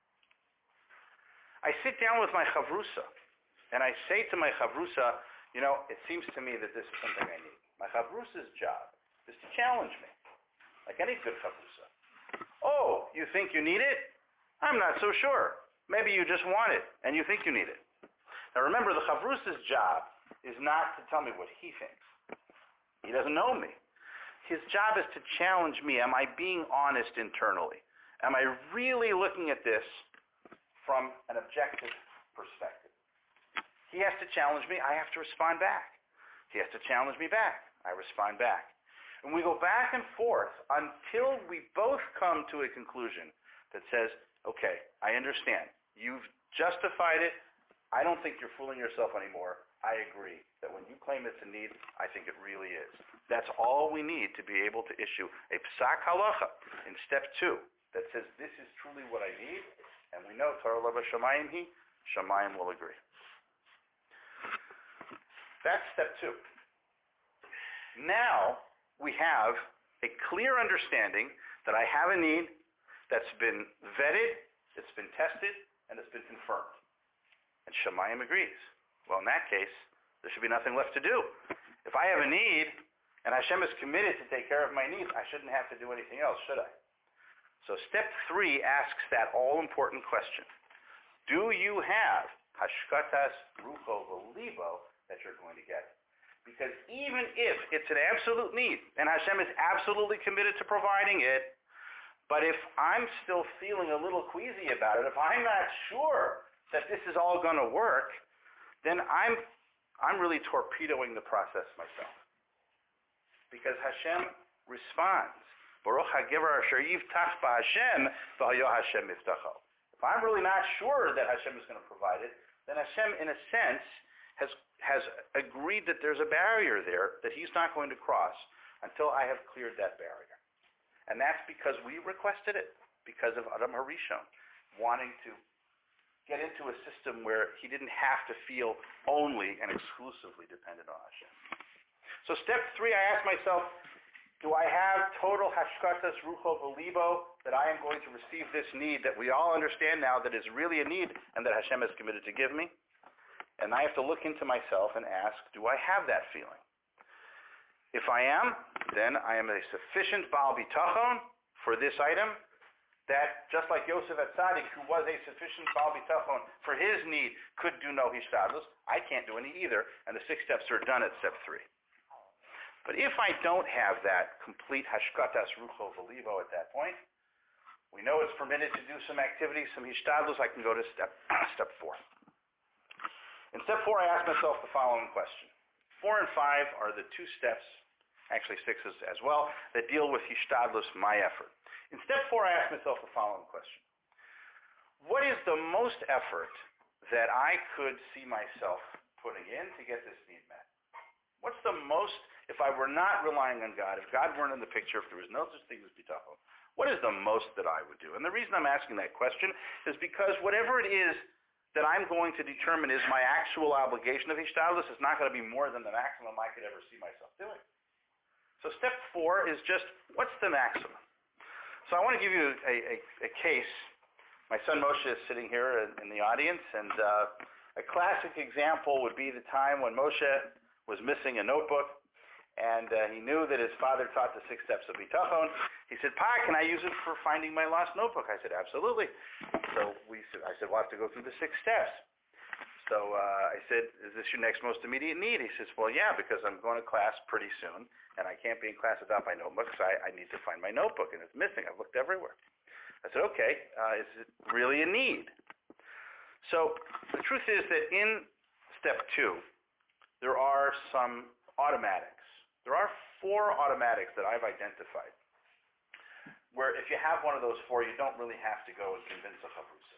I sit down with my chavrusa, and I say to my chavrusa, you know, it seems to me that this is something I need. My chavrusa's job is to challenge me, like any good chavrusa. Oh, you think you need it? I'm not so sure. Maybe you just want it, and you think you need it. Now remember, the Chavrusa's job is not to tell me what he thinks. He doesn't know me. His job is to challenge me. Am I being honest internally? Am I really looking at this from an objective perspective? He has to challenge me. I have to respond back. He has to challenge me back. I respond back. And we go back and forth until we both come to a conclusion that says, okay, I understand. You've justified it. I don't think you're fooling yourself anymore. I agree that when you claim it's a need, I think it really is. That's all we need to be able to issue a psak halacha in step two that says this is truly what I need, and we know Torah lava shamayim hi, shamayim will agree. That's step two. Now we have a clear understanding that I have a need that's been vetted, it's been tested, and it's been confirmed. And Shamayim agrees. Well, in that case, there should be nothing left to do. If I have a need, and Hashem is committed to take care of my needs, I shouldn't have to do anything else, should I? So step three asks that all-important question. Do you have hashkatas rucho v'libo that you're going to get? Because even if it's an absolute need, and Hashem is absolutely committed to providing it, but if I'm still feeling a little queasy about it, if I'm not sure that this is all going to work, then I'm I'm really torpedoing the process myself. Because Hashem responds. Baruch hagever asher yivtach ba'Hashem v'hayo Hashem yiftacho. If I'm really not sure that Hashem is going to provide it, then Hashem, in a sense, has has agreed that there's a barrier there that he's not going to cross until I have cleared that barrier. And that's because we requested it, because of Adam Harishon, wanting to get into a system where he didn't have to feel only and exclusively dependent on Hashem. So step three, I ask myself, do I have total hashkatas rucho v'libo that I am going to receive this need that we all understand now that is really a need and that Hashem has committed to give me? And I have to look into myself and ask, do I have that feeling? If I am, then I am a sufficient Baal Bitachon for this item that, just like Yosef Atzadik, who was a sufficient Baal Bitachon for his need, could do no hishtadlus, I can't do any either, and the six steps are done at step three. But if I don't have that complete hashkatas rucho v'libo at that point, we know it's permitted to do some activities, some hishtadlus, I can go to step, step four. In step four, I ask myself the following question. Four and five are the two steps, actually six as, as well, that deal with hishtadlus, my effort. In step four, I ask myself the following question. What is the most effort that I could see myself putting in to get this need met? What's the most, if I were not relying on God, if God weren't in the picture, if there was no such thing as bitachon, what is the most that I would do? And the reason I'm asking that question is because whatever it is that I'm going to determine is my actual obligation of hishtadlus is not going to be more than the maximum I could ever see myself doing. So step four is just, what's the maximum? So I want to give you a, a, a case. My son Moshe is sitting here in, in the audience, and uh, a classic example would be the time when Moshe was missing a notebook, and uh, he knew that his father taught the six steps of bitachon. He said, "Pa, can I use it for finding my lost notebook?" I said, "Absolutely." So we said, I said, "We'll have to go through the six steps." So uh, I said, "Is this your next most immediate need?" He says, "Well, yeah, because I'm going to class pretty soon, and I can't be in class without my notebook, so I, I need to find my notebook, and it's missing. I've looked everywhere." I said, "Okay, uh, is it really a need?" So the truth is that in step two, there are some automatics. There are four automatics that I've identified, where if you have one of those four, you don't really have to go and convince a chavrusa.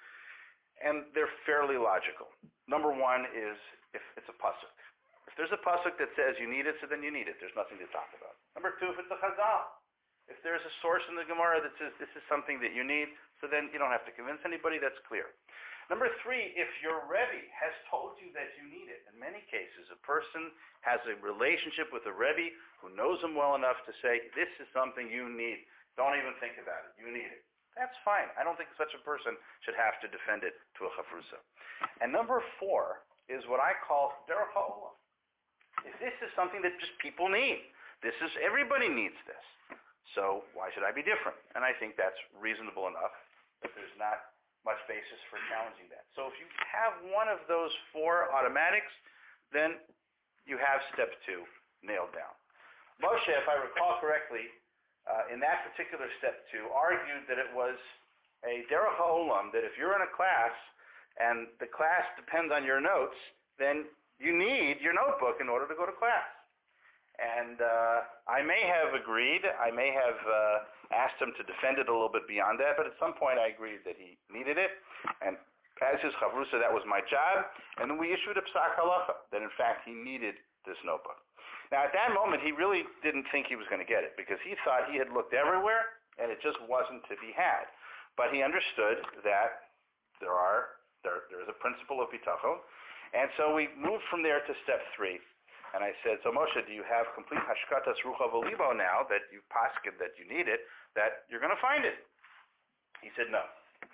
And they're fairly logical. Number one is if it's a pasuk. If there's a pasuk that says you need it, so then you need it. There's nothing to talk about. Number two, if it's a chazal. If there's a source in the Gemara that says this is something that you need, so then you don't have to convince anybody, that's clear. Number three, if your Rebbe has told you that you need it, in many cases a person has a relationship with a Rebbe who knows him well enough to say, this is something you need. Don't even think about it. You need it. That's fine. I don't think such a person should have to defend it to a chavrusa. And number four is what I call derech ha'olam. If this is something that just people need, this is, everybody needs this. So why should I be different? And I think that's reasonable enough that there's not much basis for challenging that. So if you have one of those four automatics, then you have step two nailed down. Moshe, if I recall correctly, uh, in that particular step two, argued that it was a derech ha'olam, that if you're in a class and the class depends on your notes, then you need your notebook in order to go to class. And uh, I may have agreed, I may have uh, asked him to defend it a little bit beyond that, but at some point I agreed that he needed it, and as his chavrusa, that was my job, and then we issued a psak halacha, that in fact he needed this notebook. Now at that moment he really didn't think he was going to get it, because he thought he had looked everywhere, and it just wasn't to be had. But he understood that there are, there, there is a principle of bitachon, and so we moved from there to step three. And I said, so Moshe, do you have complete hashkatas rucha v'libo now that you've paskin that you need it, that you're going to find it? He said no.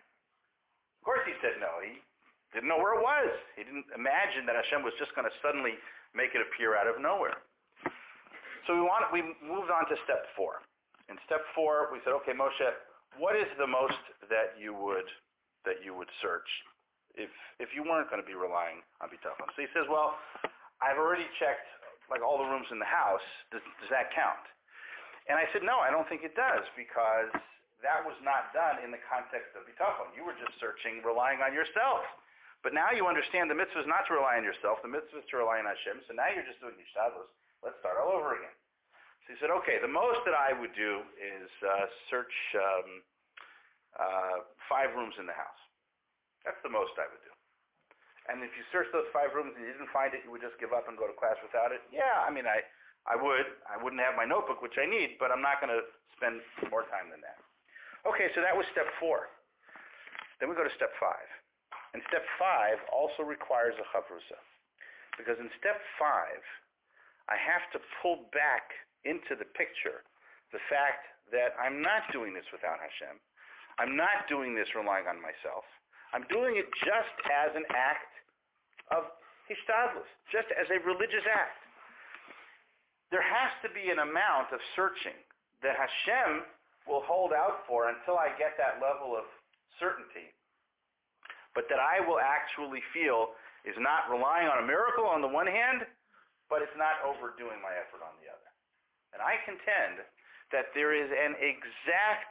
Of course he said no. He didn't know where it was. He didn't imagine that Hashem was just going to suddenly make it appear out of nowhere. So we want, we moved on to step four. In step four, we said, okay, Moshe, what is the most that you would that you would search if if you weren't going to be relying on bitachon? So he says, well, I've already checked like all the rooms in the house. Does, does that count? And I said, no, I don't think it does, because that was not done in the context of bitachon. You were just searching, relying on yourself. But now you understand the mitzvah is not to rely on yourself. The mitzvah is to rely on Hashem. So now you're just doing hishtadlus. Let's start all over again. So he said, okay, the most that I would do is uh, search um, uh, five rooms in the house. That's the most I would do. And if you search those five rooms and you didn't find it, you would just give up and go to class without it? Yeah, I mean, I, I would. I wouldn't have my notebook, which I need, but I'm not going to spend more time than that. Okay, so that was step four. Then we go to step five. And step five also requires a chavrusa. Because in step five, I have to pull back into the picture the fact that I'm not doing this without Hashem. I'm not doing this relying on myself. I'm doing it just as an act of hishtadlus, just as a religious act. There has to be an amount of searching that Hashem will hold out for until I get that level of certainty, but that I will actually feel is not relying on a miracle on the one hand, but it's not overdoing my effort on the other. And I contend that there is an exact,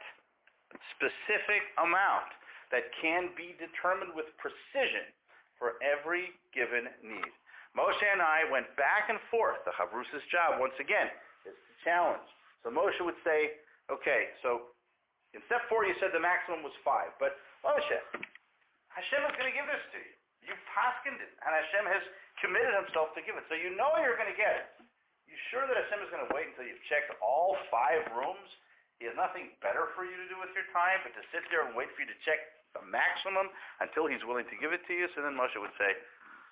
specific amount that can be determined with precision for every given need. Moshe and I went back and forth. The Chavrusa's job, once again, is to challenge. So Moshe would say, okay, so in step four you said the maximum was five, but Moshe, Hashem is going to give this to you. You paskined it, and Hashem has committed himself to give it. So you know you're going to get it. You sure that Hashem is going to wait until you've checked all five rooms? He has nothing better for you to do with your time but to sit there and wait for you to check the maximum until he's willing to give it to you. So then Moshe would say,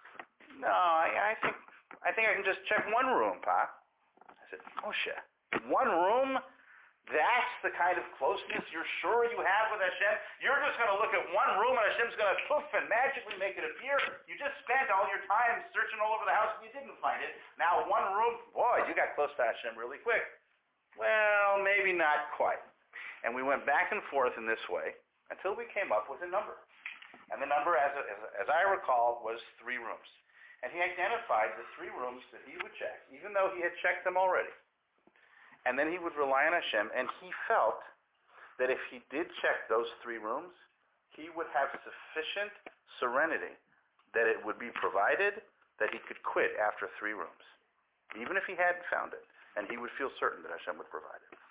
no, I, I think I think I can just check one room, Pa. I said, Moshe, one room? That's the kind of closeness you're sure you have with Hashem? You're just going to look at one room and Hashem's going to poof and magically make it appear? You just spent all your time searching all over the house and you didn't find it. Now one room, boy, you got close to Hashem really quick. Well, maybe not quite. And we went back and forth in this way until we came up with a number. And the number, as, as, as I recall, was three rooms. And he identified the three rooms that he would check, even though he had checked them already. And then he would rely on Hashem, and he felt that if he did check those three rooms, he would have sufficient serenity that it would be provided that he could quit after three rooms, even if he hadn't found it, and he would feel certain that Hashem would provide it.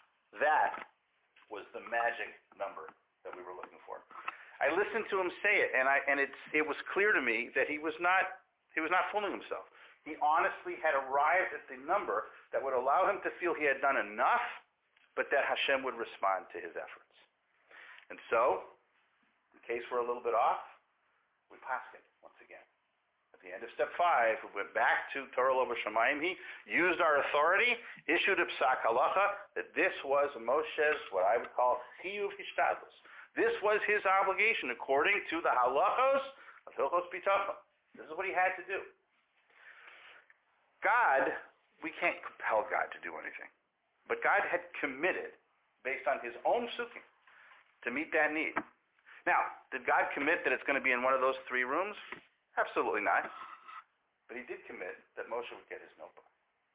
That was the magic number that we were looking for. I listened to him say it, and I and it's it was clear to me that he was not he was not fooling himself. He honestly had arrived at the number that would allow him to feel he had done enough, but that Hashem would respond to his efforts. And so, in case we're a little bit off, we paskin once again. At the end of step five, we went back to Torah Lo B'Shamayim. He used our authority, issued a psak halacha, that this was Moshe's, what I would call chiyuv hishtadlus. This was his obligation according to the halachos of Hilchos Bitachon. This is what he had to do. God, we can't compel God to do anything. But God had committed, based on his own psukim, to meet that need. Now, did God commit that it's going to be in one of those three rooms? Absolutely not. But he did commit that Moshe would get his notebook.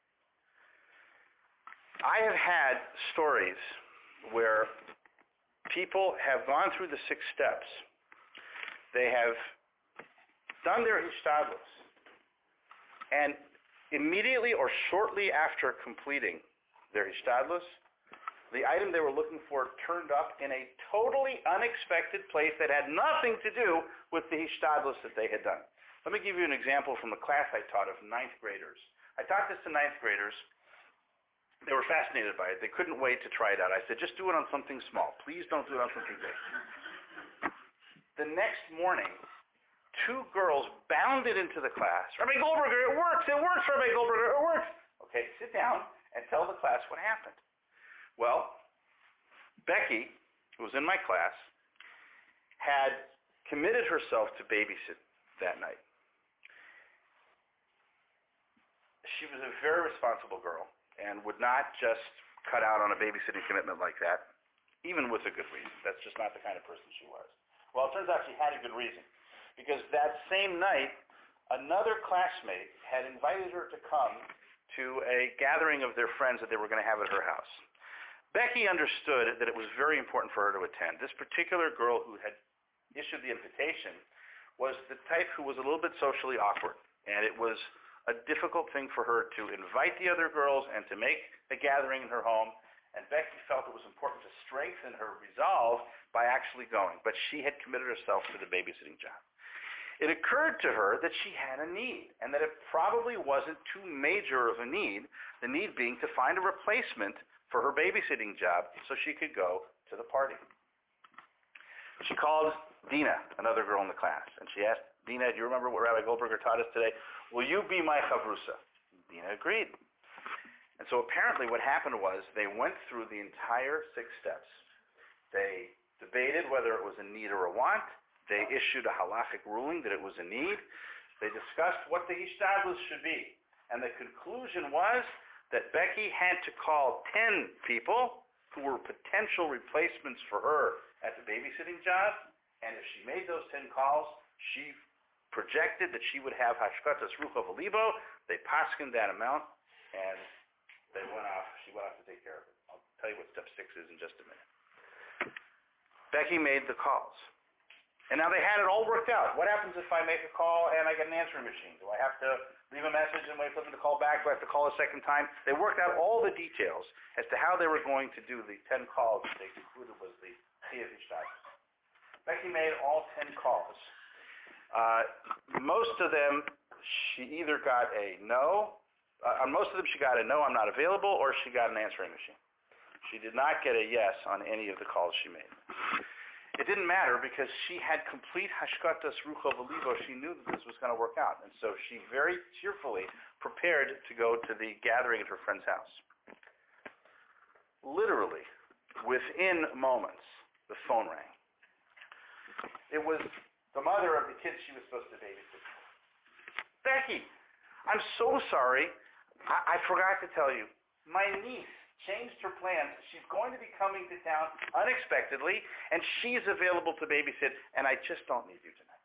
I have had stories where people have gone through the six steps. They have done their hishtadlus, and immediately or shortly after completing their hishtadlus, the item they were looking for turned up in a totally unexpected place that had nothing to do with the hishtadlus that they had done. Let me give you an example from a class I taught of ninth graders. I taught this to ninth graders. They were fascinated by it. They couldn't wait to try it out. I said, just do it on something small. Please don't do it on something big. The next morning, two girls bounded into the class. Rabbi Goldberger, it works, it works, Rabbi Goldberger, it works. Okay, sit down and tell the class what happened. Well, Becky, who was in my class, had committed herself to babysit that night. She was a very responsible girl and would not just cut out on a babysitting commitment like that, even with a good reason. That's just not the kind of person she was. Well, it turns out she had a good reason, because that same night, another classmate had invited her to come to a gathering of their friends that they were going to have at her house. Becky understood that it was very important for her to attend. This particular girl who had issued the invitation was the type who was a little bit socially awkward, and it was a difficult thing for her to invite the other girls and to make a gathering in her home, and Becky felt it was important to strengthen her resolve by actually going, but she had committed herself to the babysitting job. It occurred to her that she had a need, and that it probably wasn't too major of a need, the need being to find a replacement for her babysitting job so she could go to the party. She called Dina, another girl in the class, and she asked, Dina, do you remember what Rabbi Goldberger taught us today? Will you be my chavrusa? Dina agreed. And so apparently what happened was they went through the entire six steps. They debated whether it was a need or a want. They issued a halachic ruling that it was a need. They discussed what the hishtadlus should be. And the conclusion was that Becky had to call ten people who were potential replacements for her at the babysitting job, and if she made those ten calls, she projected that she would have hashkatas rucha v'libo. They paskined that amount, and they went off. She went off to take care of it. I'll tell you what step six is in just a minute. Becky made the calls. And now they had it all worked out. What happens if I make a call and I get an answering machine? Do I have to leave a message and wait for them to call back? Do I have to call a second time? They worked out all the details as to how they were going to do the ten calls that they concluded was the chiyuv hishtadlus. Becky made all ten calls. Uh, most of them, she either got a no, uh, on most of them she got a no, I'm not available, or she got an answering machine. She did not get a yes on any of the calls she made. It didn't matter because she had complete hashkatas rucha v'libo. She knew that this was going to work out. And so she very cheerfully prepared to go to the gathering at her friend's house. Literally, within moments, the phone rang. It was the mother of the kids she was supposed to babysit. Becky, I'm so sorry. I, I forgot to tell you. My niece changed her plans. She's going to be coming to town unexpectedly, and she's available to babysit, and I just don't need you tonight.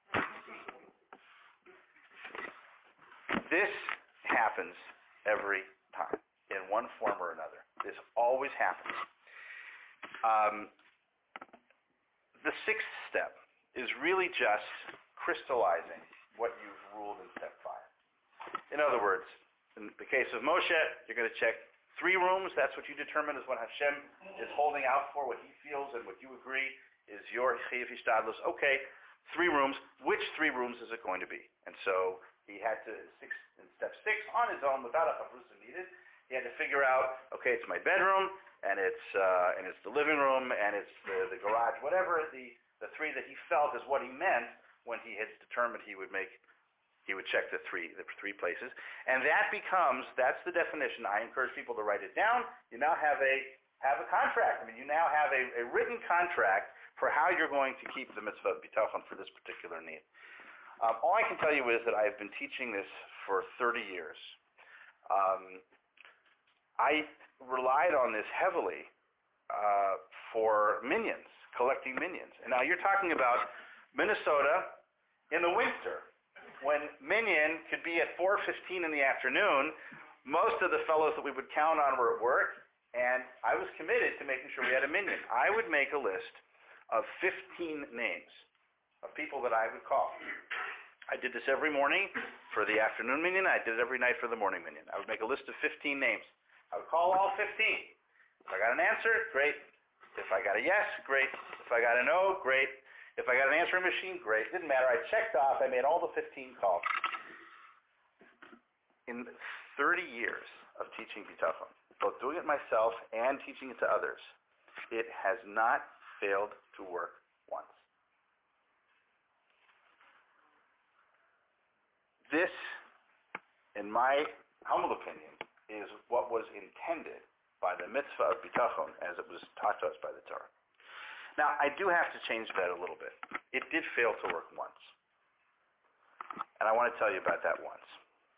This happens every time, in one form or another. This always happens. Um, the sixth step is really just crystallizing what you've ruled in step five. In other words, in the case of Moshe, you're going to check three rooms. That's what you determine is what Hashem is holding out for, what he feels and what you agree is your chiyuv hishtadlus. Okay, three rooms. Which three rooms is it going to be? And so he had to, six, in step six, on his own, without a chavrusa needed, he had to figure out, okay, it's my bedroom, and it's uh, and it's the living room, and it's the, the garage, whatever the, the three that he felt is what he meant when he had determined he would make He would check the three the three places. And that becomes, that's the definition. I encourage people to write it down. You now have a have a contract. I mean, you now have a, a written contract for how you're going to keep the mitzvah bitachon for this particular need. Um, all I can tell you is that I've been teaching this for thirty years. Um, I relied on this heavily uh, for minions collecting minions. And now you're talking about Minnesota in the winter, when minion could be at four fifteen in the afternoon. Most of the fellows that we would count on were at work, and I was committed to making sure we had a minion. I would make a list of fifteen names of people that I would call. I did this every morning for the afternoon minion. I did it every night for the morning minion. I would make a list of fifteen names. I would call all fifteen. If I got an answer, great. If I got a yes, great. If I got a no, great. If I got an answering machine, great. Didn't matter. I checked off. I made all the fifteen calls. In thirty years of teaching bitachon, both doing it myself and teaching it to others, it has not failed to work once. This, in my humble opinion, is what was intended by the mitzvah of bitachon as it was taught to us by the Torah. Now, I do have to change that a little bit. It did fail to work once. And I want to tell you about that once.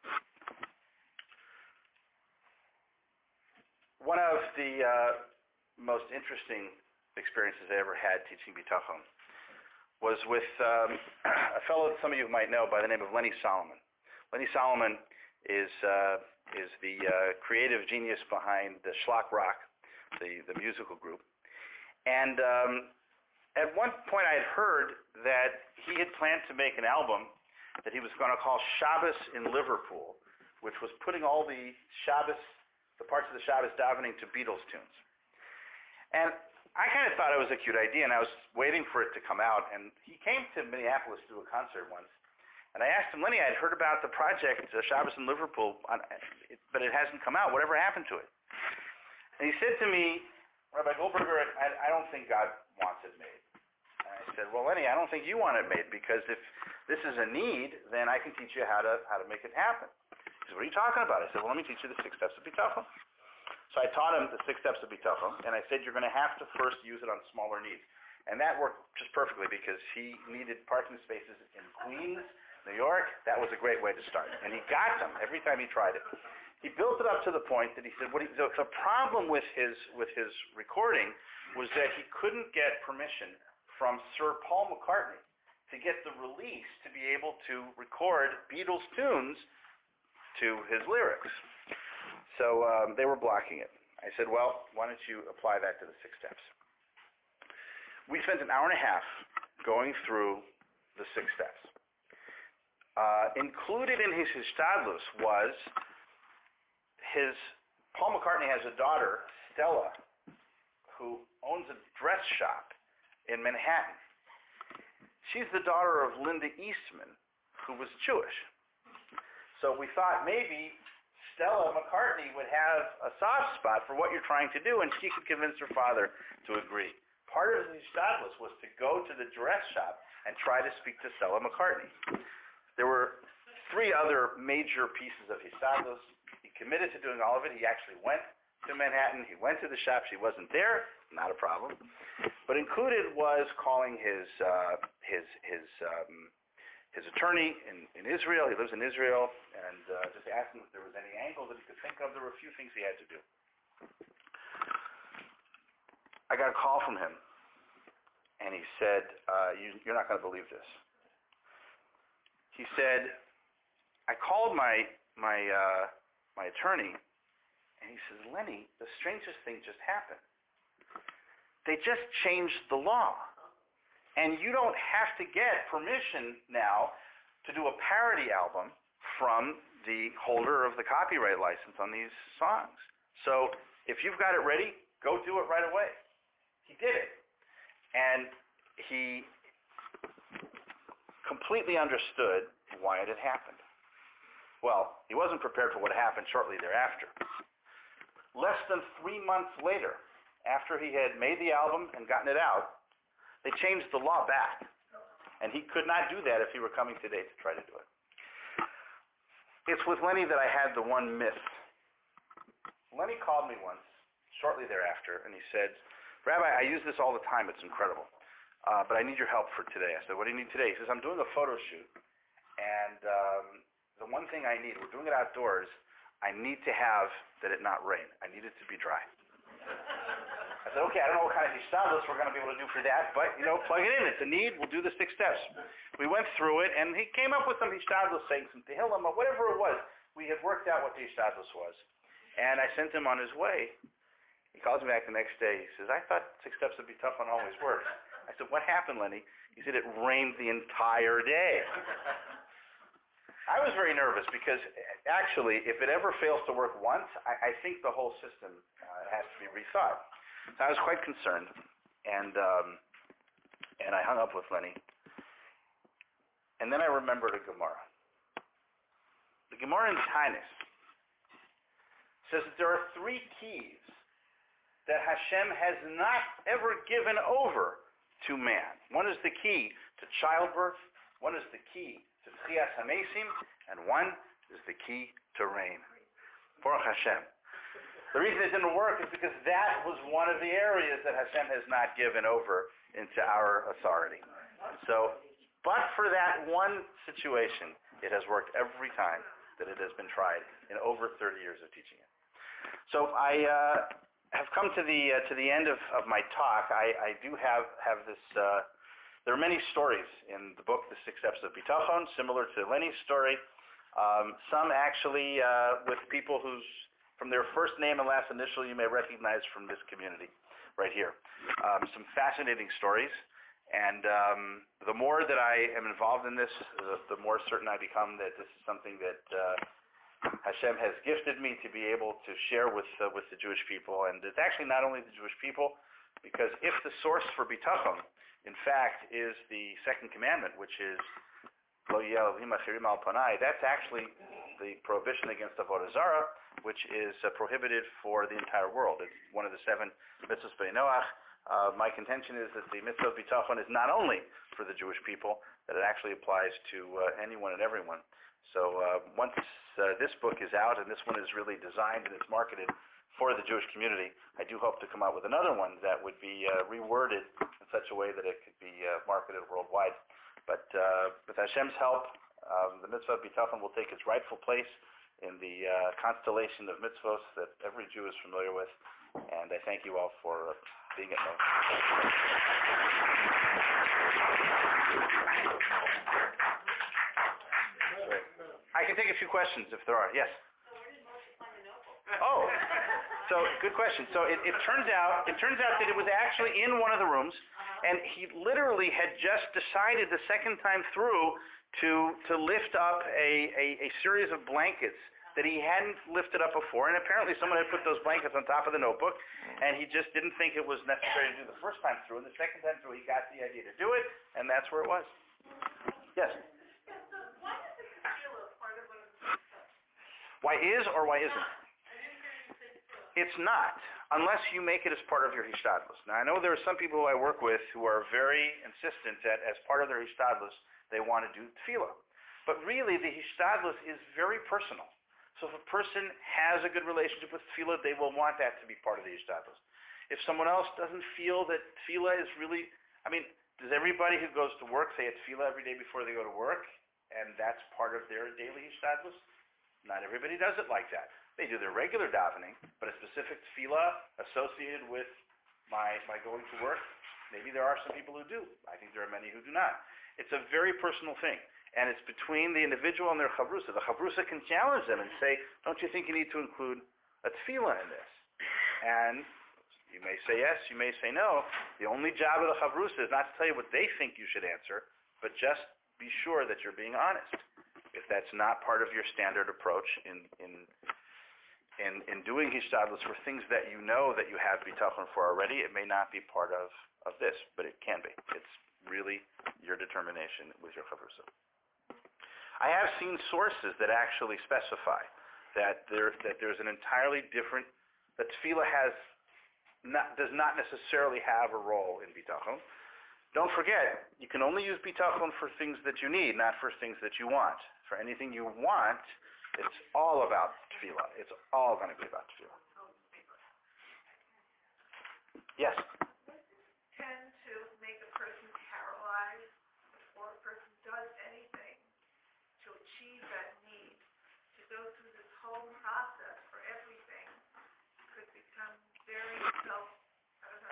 One of the uh, most interesting experiences I ever had teaching bitachon was with um, a fellow that some of you might know by the name of Lenny Solomon. Lenny Solomon is uh, is the uh, creative genius behind the Shlock Rock, the, the musical group. And um, at one point I had heard that he had planned to make an album that he was going to call Shabbos in Liverpool, which was putting all the Shabbos, the parts of the Shabbos davening to Beatles tunes. And I kind of thought it was a cute idea, and I was waiting for it to come out. And he came to Minneapolis to do a concert once. And I asked him, Lenny, I'd heard about the project, uh, Shabbos in Liverpool, on, it, but it hasn't come out. Whatever happened to it? And he said to me, Rabbi Goldberger, I, I don't think God wants it made. And I said, well, Lenny, I don't think you want it made, because if this is a need, then I can teach you how to how to make it happen. He said, what are you talking about? I said, well, let me teach you the six steps of bitachon. So I taught him the six steps of bitachon, and I said, you're going to have to first use it on smaller needs. And that worked just perfectly, because he needed parking spaces in Queens, New York. That was a great way to start. And he got them every time he tried it. He built it up to the point that he said, what he, the, the problem with his, with his recording was that he couldn't get permission from Sir Paul McCartney to get the release to be able to record Beatles tunes to his lyrics. So um, they were blocking it. I said, well, why don't you apply that to the six steps? We spent an hour and a half going through the six steps. Uh, included in his hishtadlus was his, Paul McCartney has a daughter, Stella, who owns a dress shop in Manhattan. She's the daughter of Linda Eastman, who was Jewish. So we thought maybe Stella McCartney would have a soft spot for what you're trying to do, and she could convince her father to agree. Part of his hishtadlus was to go to the dress shop and try to speak to Stella McCartney. There were three other major pieces of hishtadlus. He committed to doing all of it. He actually went to Manhattan. He went to the shop. She wasn't there. Not a problem. But included was calling his uh, his his um, his attorney in, in Israel. He lives in Israel, and uh, just asked him if there was any angle that he could think of. There were a few things he had to do. I got a call from him, and he said, uh, you, "You're not going to believe this." He said, "I called my my uh, my attorney." And he says, Lenny, the strangest thing just happened. They just changed the law. And you don't have to get permission now to do a parody album from the holder of the copyright license on these songs. So if you've got it ready, go do it right away. He did it. And he completely understood why it had happened. Well, he wasn't prepared for what happened shortly thereafter. Less than three months later, after he had made the album and gotten it out, they changed the law back. And he could not do that if he were coming today to try to do it. It's with Lenny that I had the one myth. Lenny called me once, shortly thereafter, and he said, Rabbi, I use this all the time. It's incredible. Uh, but I need your help for today. I said, what do you need today? He says, I'm doing a photo shoot. And um, the one thing I need, we're doing it outdoors, I need to have that it not rain. I need it to be dry. I said, okay, I don't know what kind of hishtadlus we're going to be able to do for that, but, you know, plug it in. It's a need. We'll do the six steps. We went through it, and he came up with some hishtadlus, saying some tehillim, or whatever it was. We had worked out what the hishtadlus was. And I sent him on his way. He calls me back the next day. He says, I thought six steps of bitachon always works. I said, what happened, Lenny? He said, it rained the entire day. I was very nervous because actually, if it ever fails to work once, I, I think the whole system uh, has to be rethought. So I was quite concerned, and um, and I hung up with Lenny. And then I remembered a Gemara. The Gemara in Tainus says that there are three keys that Hashem has not ever given over to man. One is the key to childbirth, one is the key to Tchias HaMesim, and one is the key to rain. Baruch Hashem. The reason it didn't work is because that was one of the areas that Hashem has not given over into our authority. So, but for that one situation, it has worked every time that it has been tried in over thirty years of teaching it. So I uh, have come to the uh, to the end of, of my talk. I, I do have have this. Uh, there are many stories in the book, The Six Steps of Bitachon, similar to Lenny's story. Um, some actually uh, with people whose from their first name and last initial you may recognize from this community right here. Um, some fascinating stories. And um, the more that I am involved in this, the, the more certain I become that this is something that uh, Hashem has gifted me to be able to share with uh, with the Jewish people. And it's actually not only the Jewish people, because if the source for bitachon, in fact, is the second commandment, which is Lo Yeh Elohim Achirim Al Panai, that's actually the prohibition against avodah zarah, which is uh, prohibited for the entire world. It's one of the seven mitzvahs Bnei Noach. Uh, my contention is that the mitzvah of bitachon is not only for the Jewish people, that it actually applies to uh, anyone and everyone. So uh, once uh, this book is out, and this one is really designed and it's marketed for the Jewish community, I do hope to come out with another one that would be uh, reworded in such a way that it could be uh, marketed worldwide. But uh, with Hashem's help, um, the mitzvah of bitachon will take its rightful place in the uh, constellation of mitzvahs that every Jew is familiar with. And I thank you all for uh, being at home. I can take a few questions if there are. Yes? Oh, so good question. So it, it turns out it turns out that it was actually in one of the rooms, and he literally had just decided the second time through to to lift up a, a, a series of blankets that he hadn't lifted up before, and apparently someone had put those blankets on top of the notebook, and he just didn't think it was necessary to do the first time through, and the second time through he got the idea to do it, and that's where it was. Yes? Yeah, so why is the tequila part of one of the steps? Why is or why isn't? I didn't hear you say tequila. It's not, unless you make it as part of your hishtadlus. Now, I know there are some people who I work with who are very insistent that as part of their hishtadlus, they want to do tefillah. But really, the hishtadlus is very personal. So if a person has a good relationship with tefillah, they will want that to be part of the hishtadlus. If someone else doesn't feel that tefillah is really, I mean, does everybody who goes to work say a tefillah every day before they go to work, and that's part of their daily hishtadlus? Not everybody does it like that. They do their regular davening, but a specific tefillah associated with my, my going to work, maybe there are some people who do. I think there are many who do not. It's a very personal thing. And it's between the individual and their chavrusa. The chavrusa can challenge them and say, don't you think you need to include a tefillah in this? And you may say yes, you may say no. The only job of the chavrusa is not to tell you what they think you should answer, but just be sure that you're being honest. If that's not part of your standard approach in in in, in doing hishtadlus for things that you know that you have bitachon for already, it may not be part of, of this, but it can be. It's really your determination with your chavrusa. I have seen sources that actually specify that there that there's an entirely different, that tefillah has not, does not necessarily have a role in bitachon. Don't forget, you can only use bitachon for things that you need, not for things that you want. For anything you want, it's all about tefillah. It's all going to be about tefillah. Yes? Tend to make a person paralyzed before a person does anything to achieve that need, to go through this whole process for everything could become very self, I don't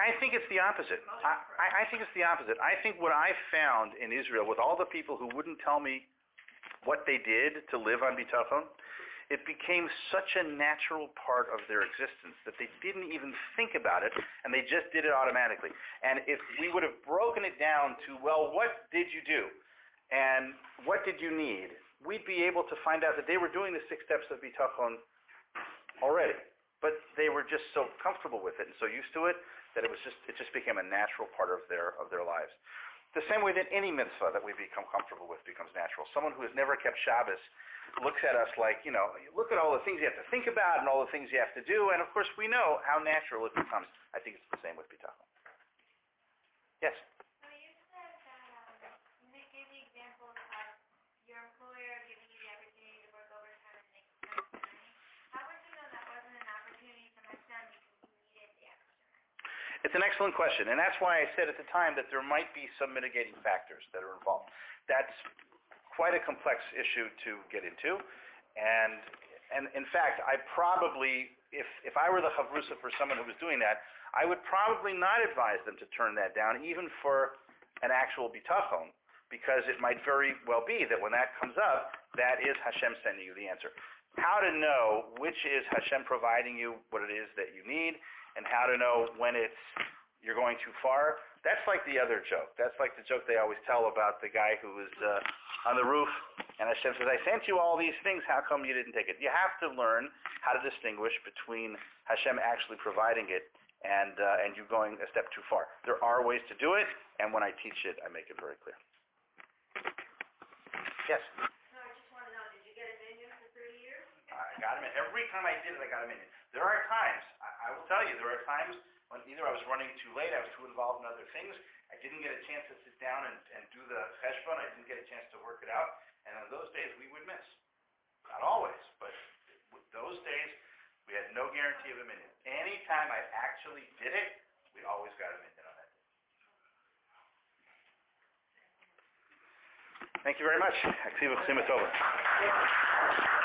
I, I think it's the opposite. I, I I think it's the opposite. I think what I found in Israel, with all the people who wouldn't tell me what they did to live on bitachon, it became such a natural part of their existence that they didn't even think about it, and they just did it automatically. And if we would have broken it down to, well, what did you do, and what did you need, we'd be able to find out that they were doing the six steps of bitachon already. But they were just so comfortable with it and so used to it that it was just it just became a natural part of their of their lives. The same way that any mitzvah that we become comfortable with becomes natural. Someone who has never kept Shabbos looks at us like, you know, look at all the things you have to think about and all the things you have to do, and of course we know how natural it becomes. I think it's the same with bitachon. Yes? So you said that um, you gave the example of your employer giving you the opportunity to work overtime and make extra money. How would you know that wasn't an opportunity for my son because he needed the extra money? It's an excellent question, and that's why I said at the time that there might be some mitigating factors that are involved. That's quite a complex issue to get into, and and in fact, I probably, if if I were the chavrusa for someone who was doing that, I would probably not advise them to turn that down, even for an actual bitachon, because it might very well be that when that comes up, that is Hashem sending you the answer. How to know which is Hashem providing you what it is that you need, and how to know when it's you're going too far. That's like the other joke. That's like the joke they always tell about the guy who was uh, on the roof, and Hashem says, I sent you all these things, how come you didn't take it? You have to learn how to distinguish between Hashem actually providing it and uh, and you going a step too far. There are ways to do it, and when I teach it, I make it very clear. Yes? I got him in. Every time I did it, I got him in. There are times, I, I will tell you, there are times when either I was running too late, I was too involved in other things, I didn't get a chance to sit down and, and do the cheshbon, I didn't get a chance to work it out, and on those days we would miss. Not always, but with those days, we had no guarantee of a minute. Any time I actually did it, we always got a minute on that day. Thank you very much. Aksiva Chasima Tova.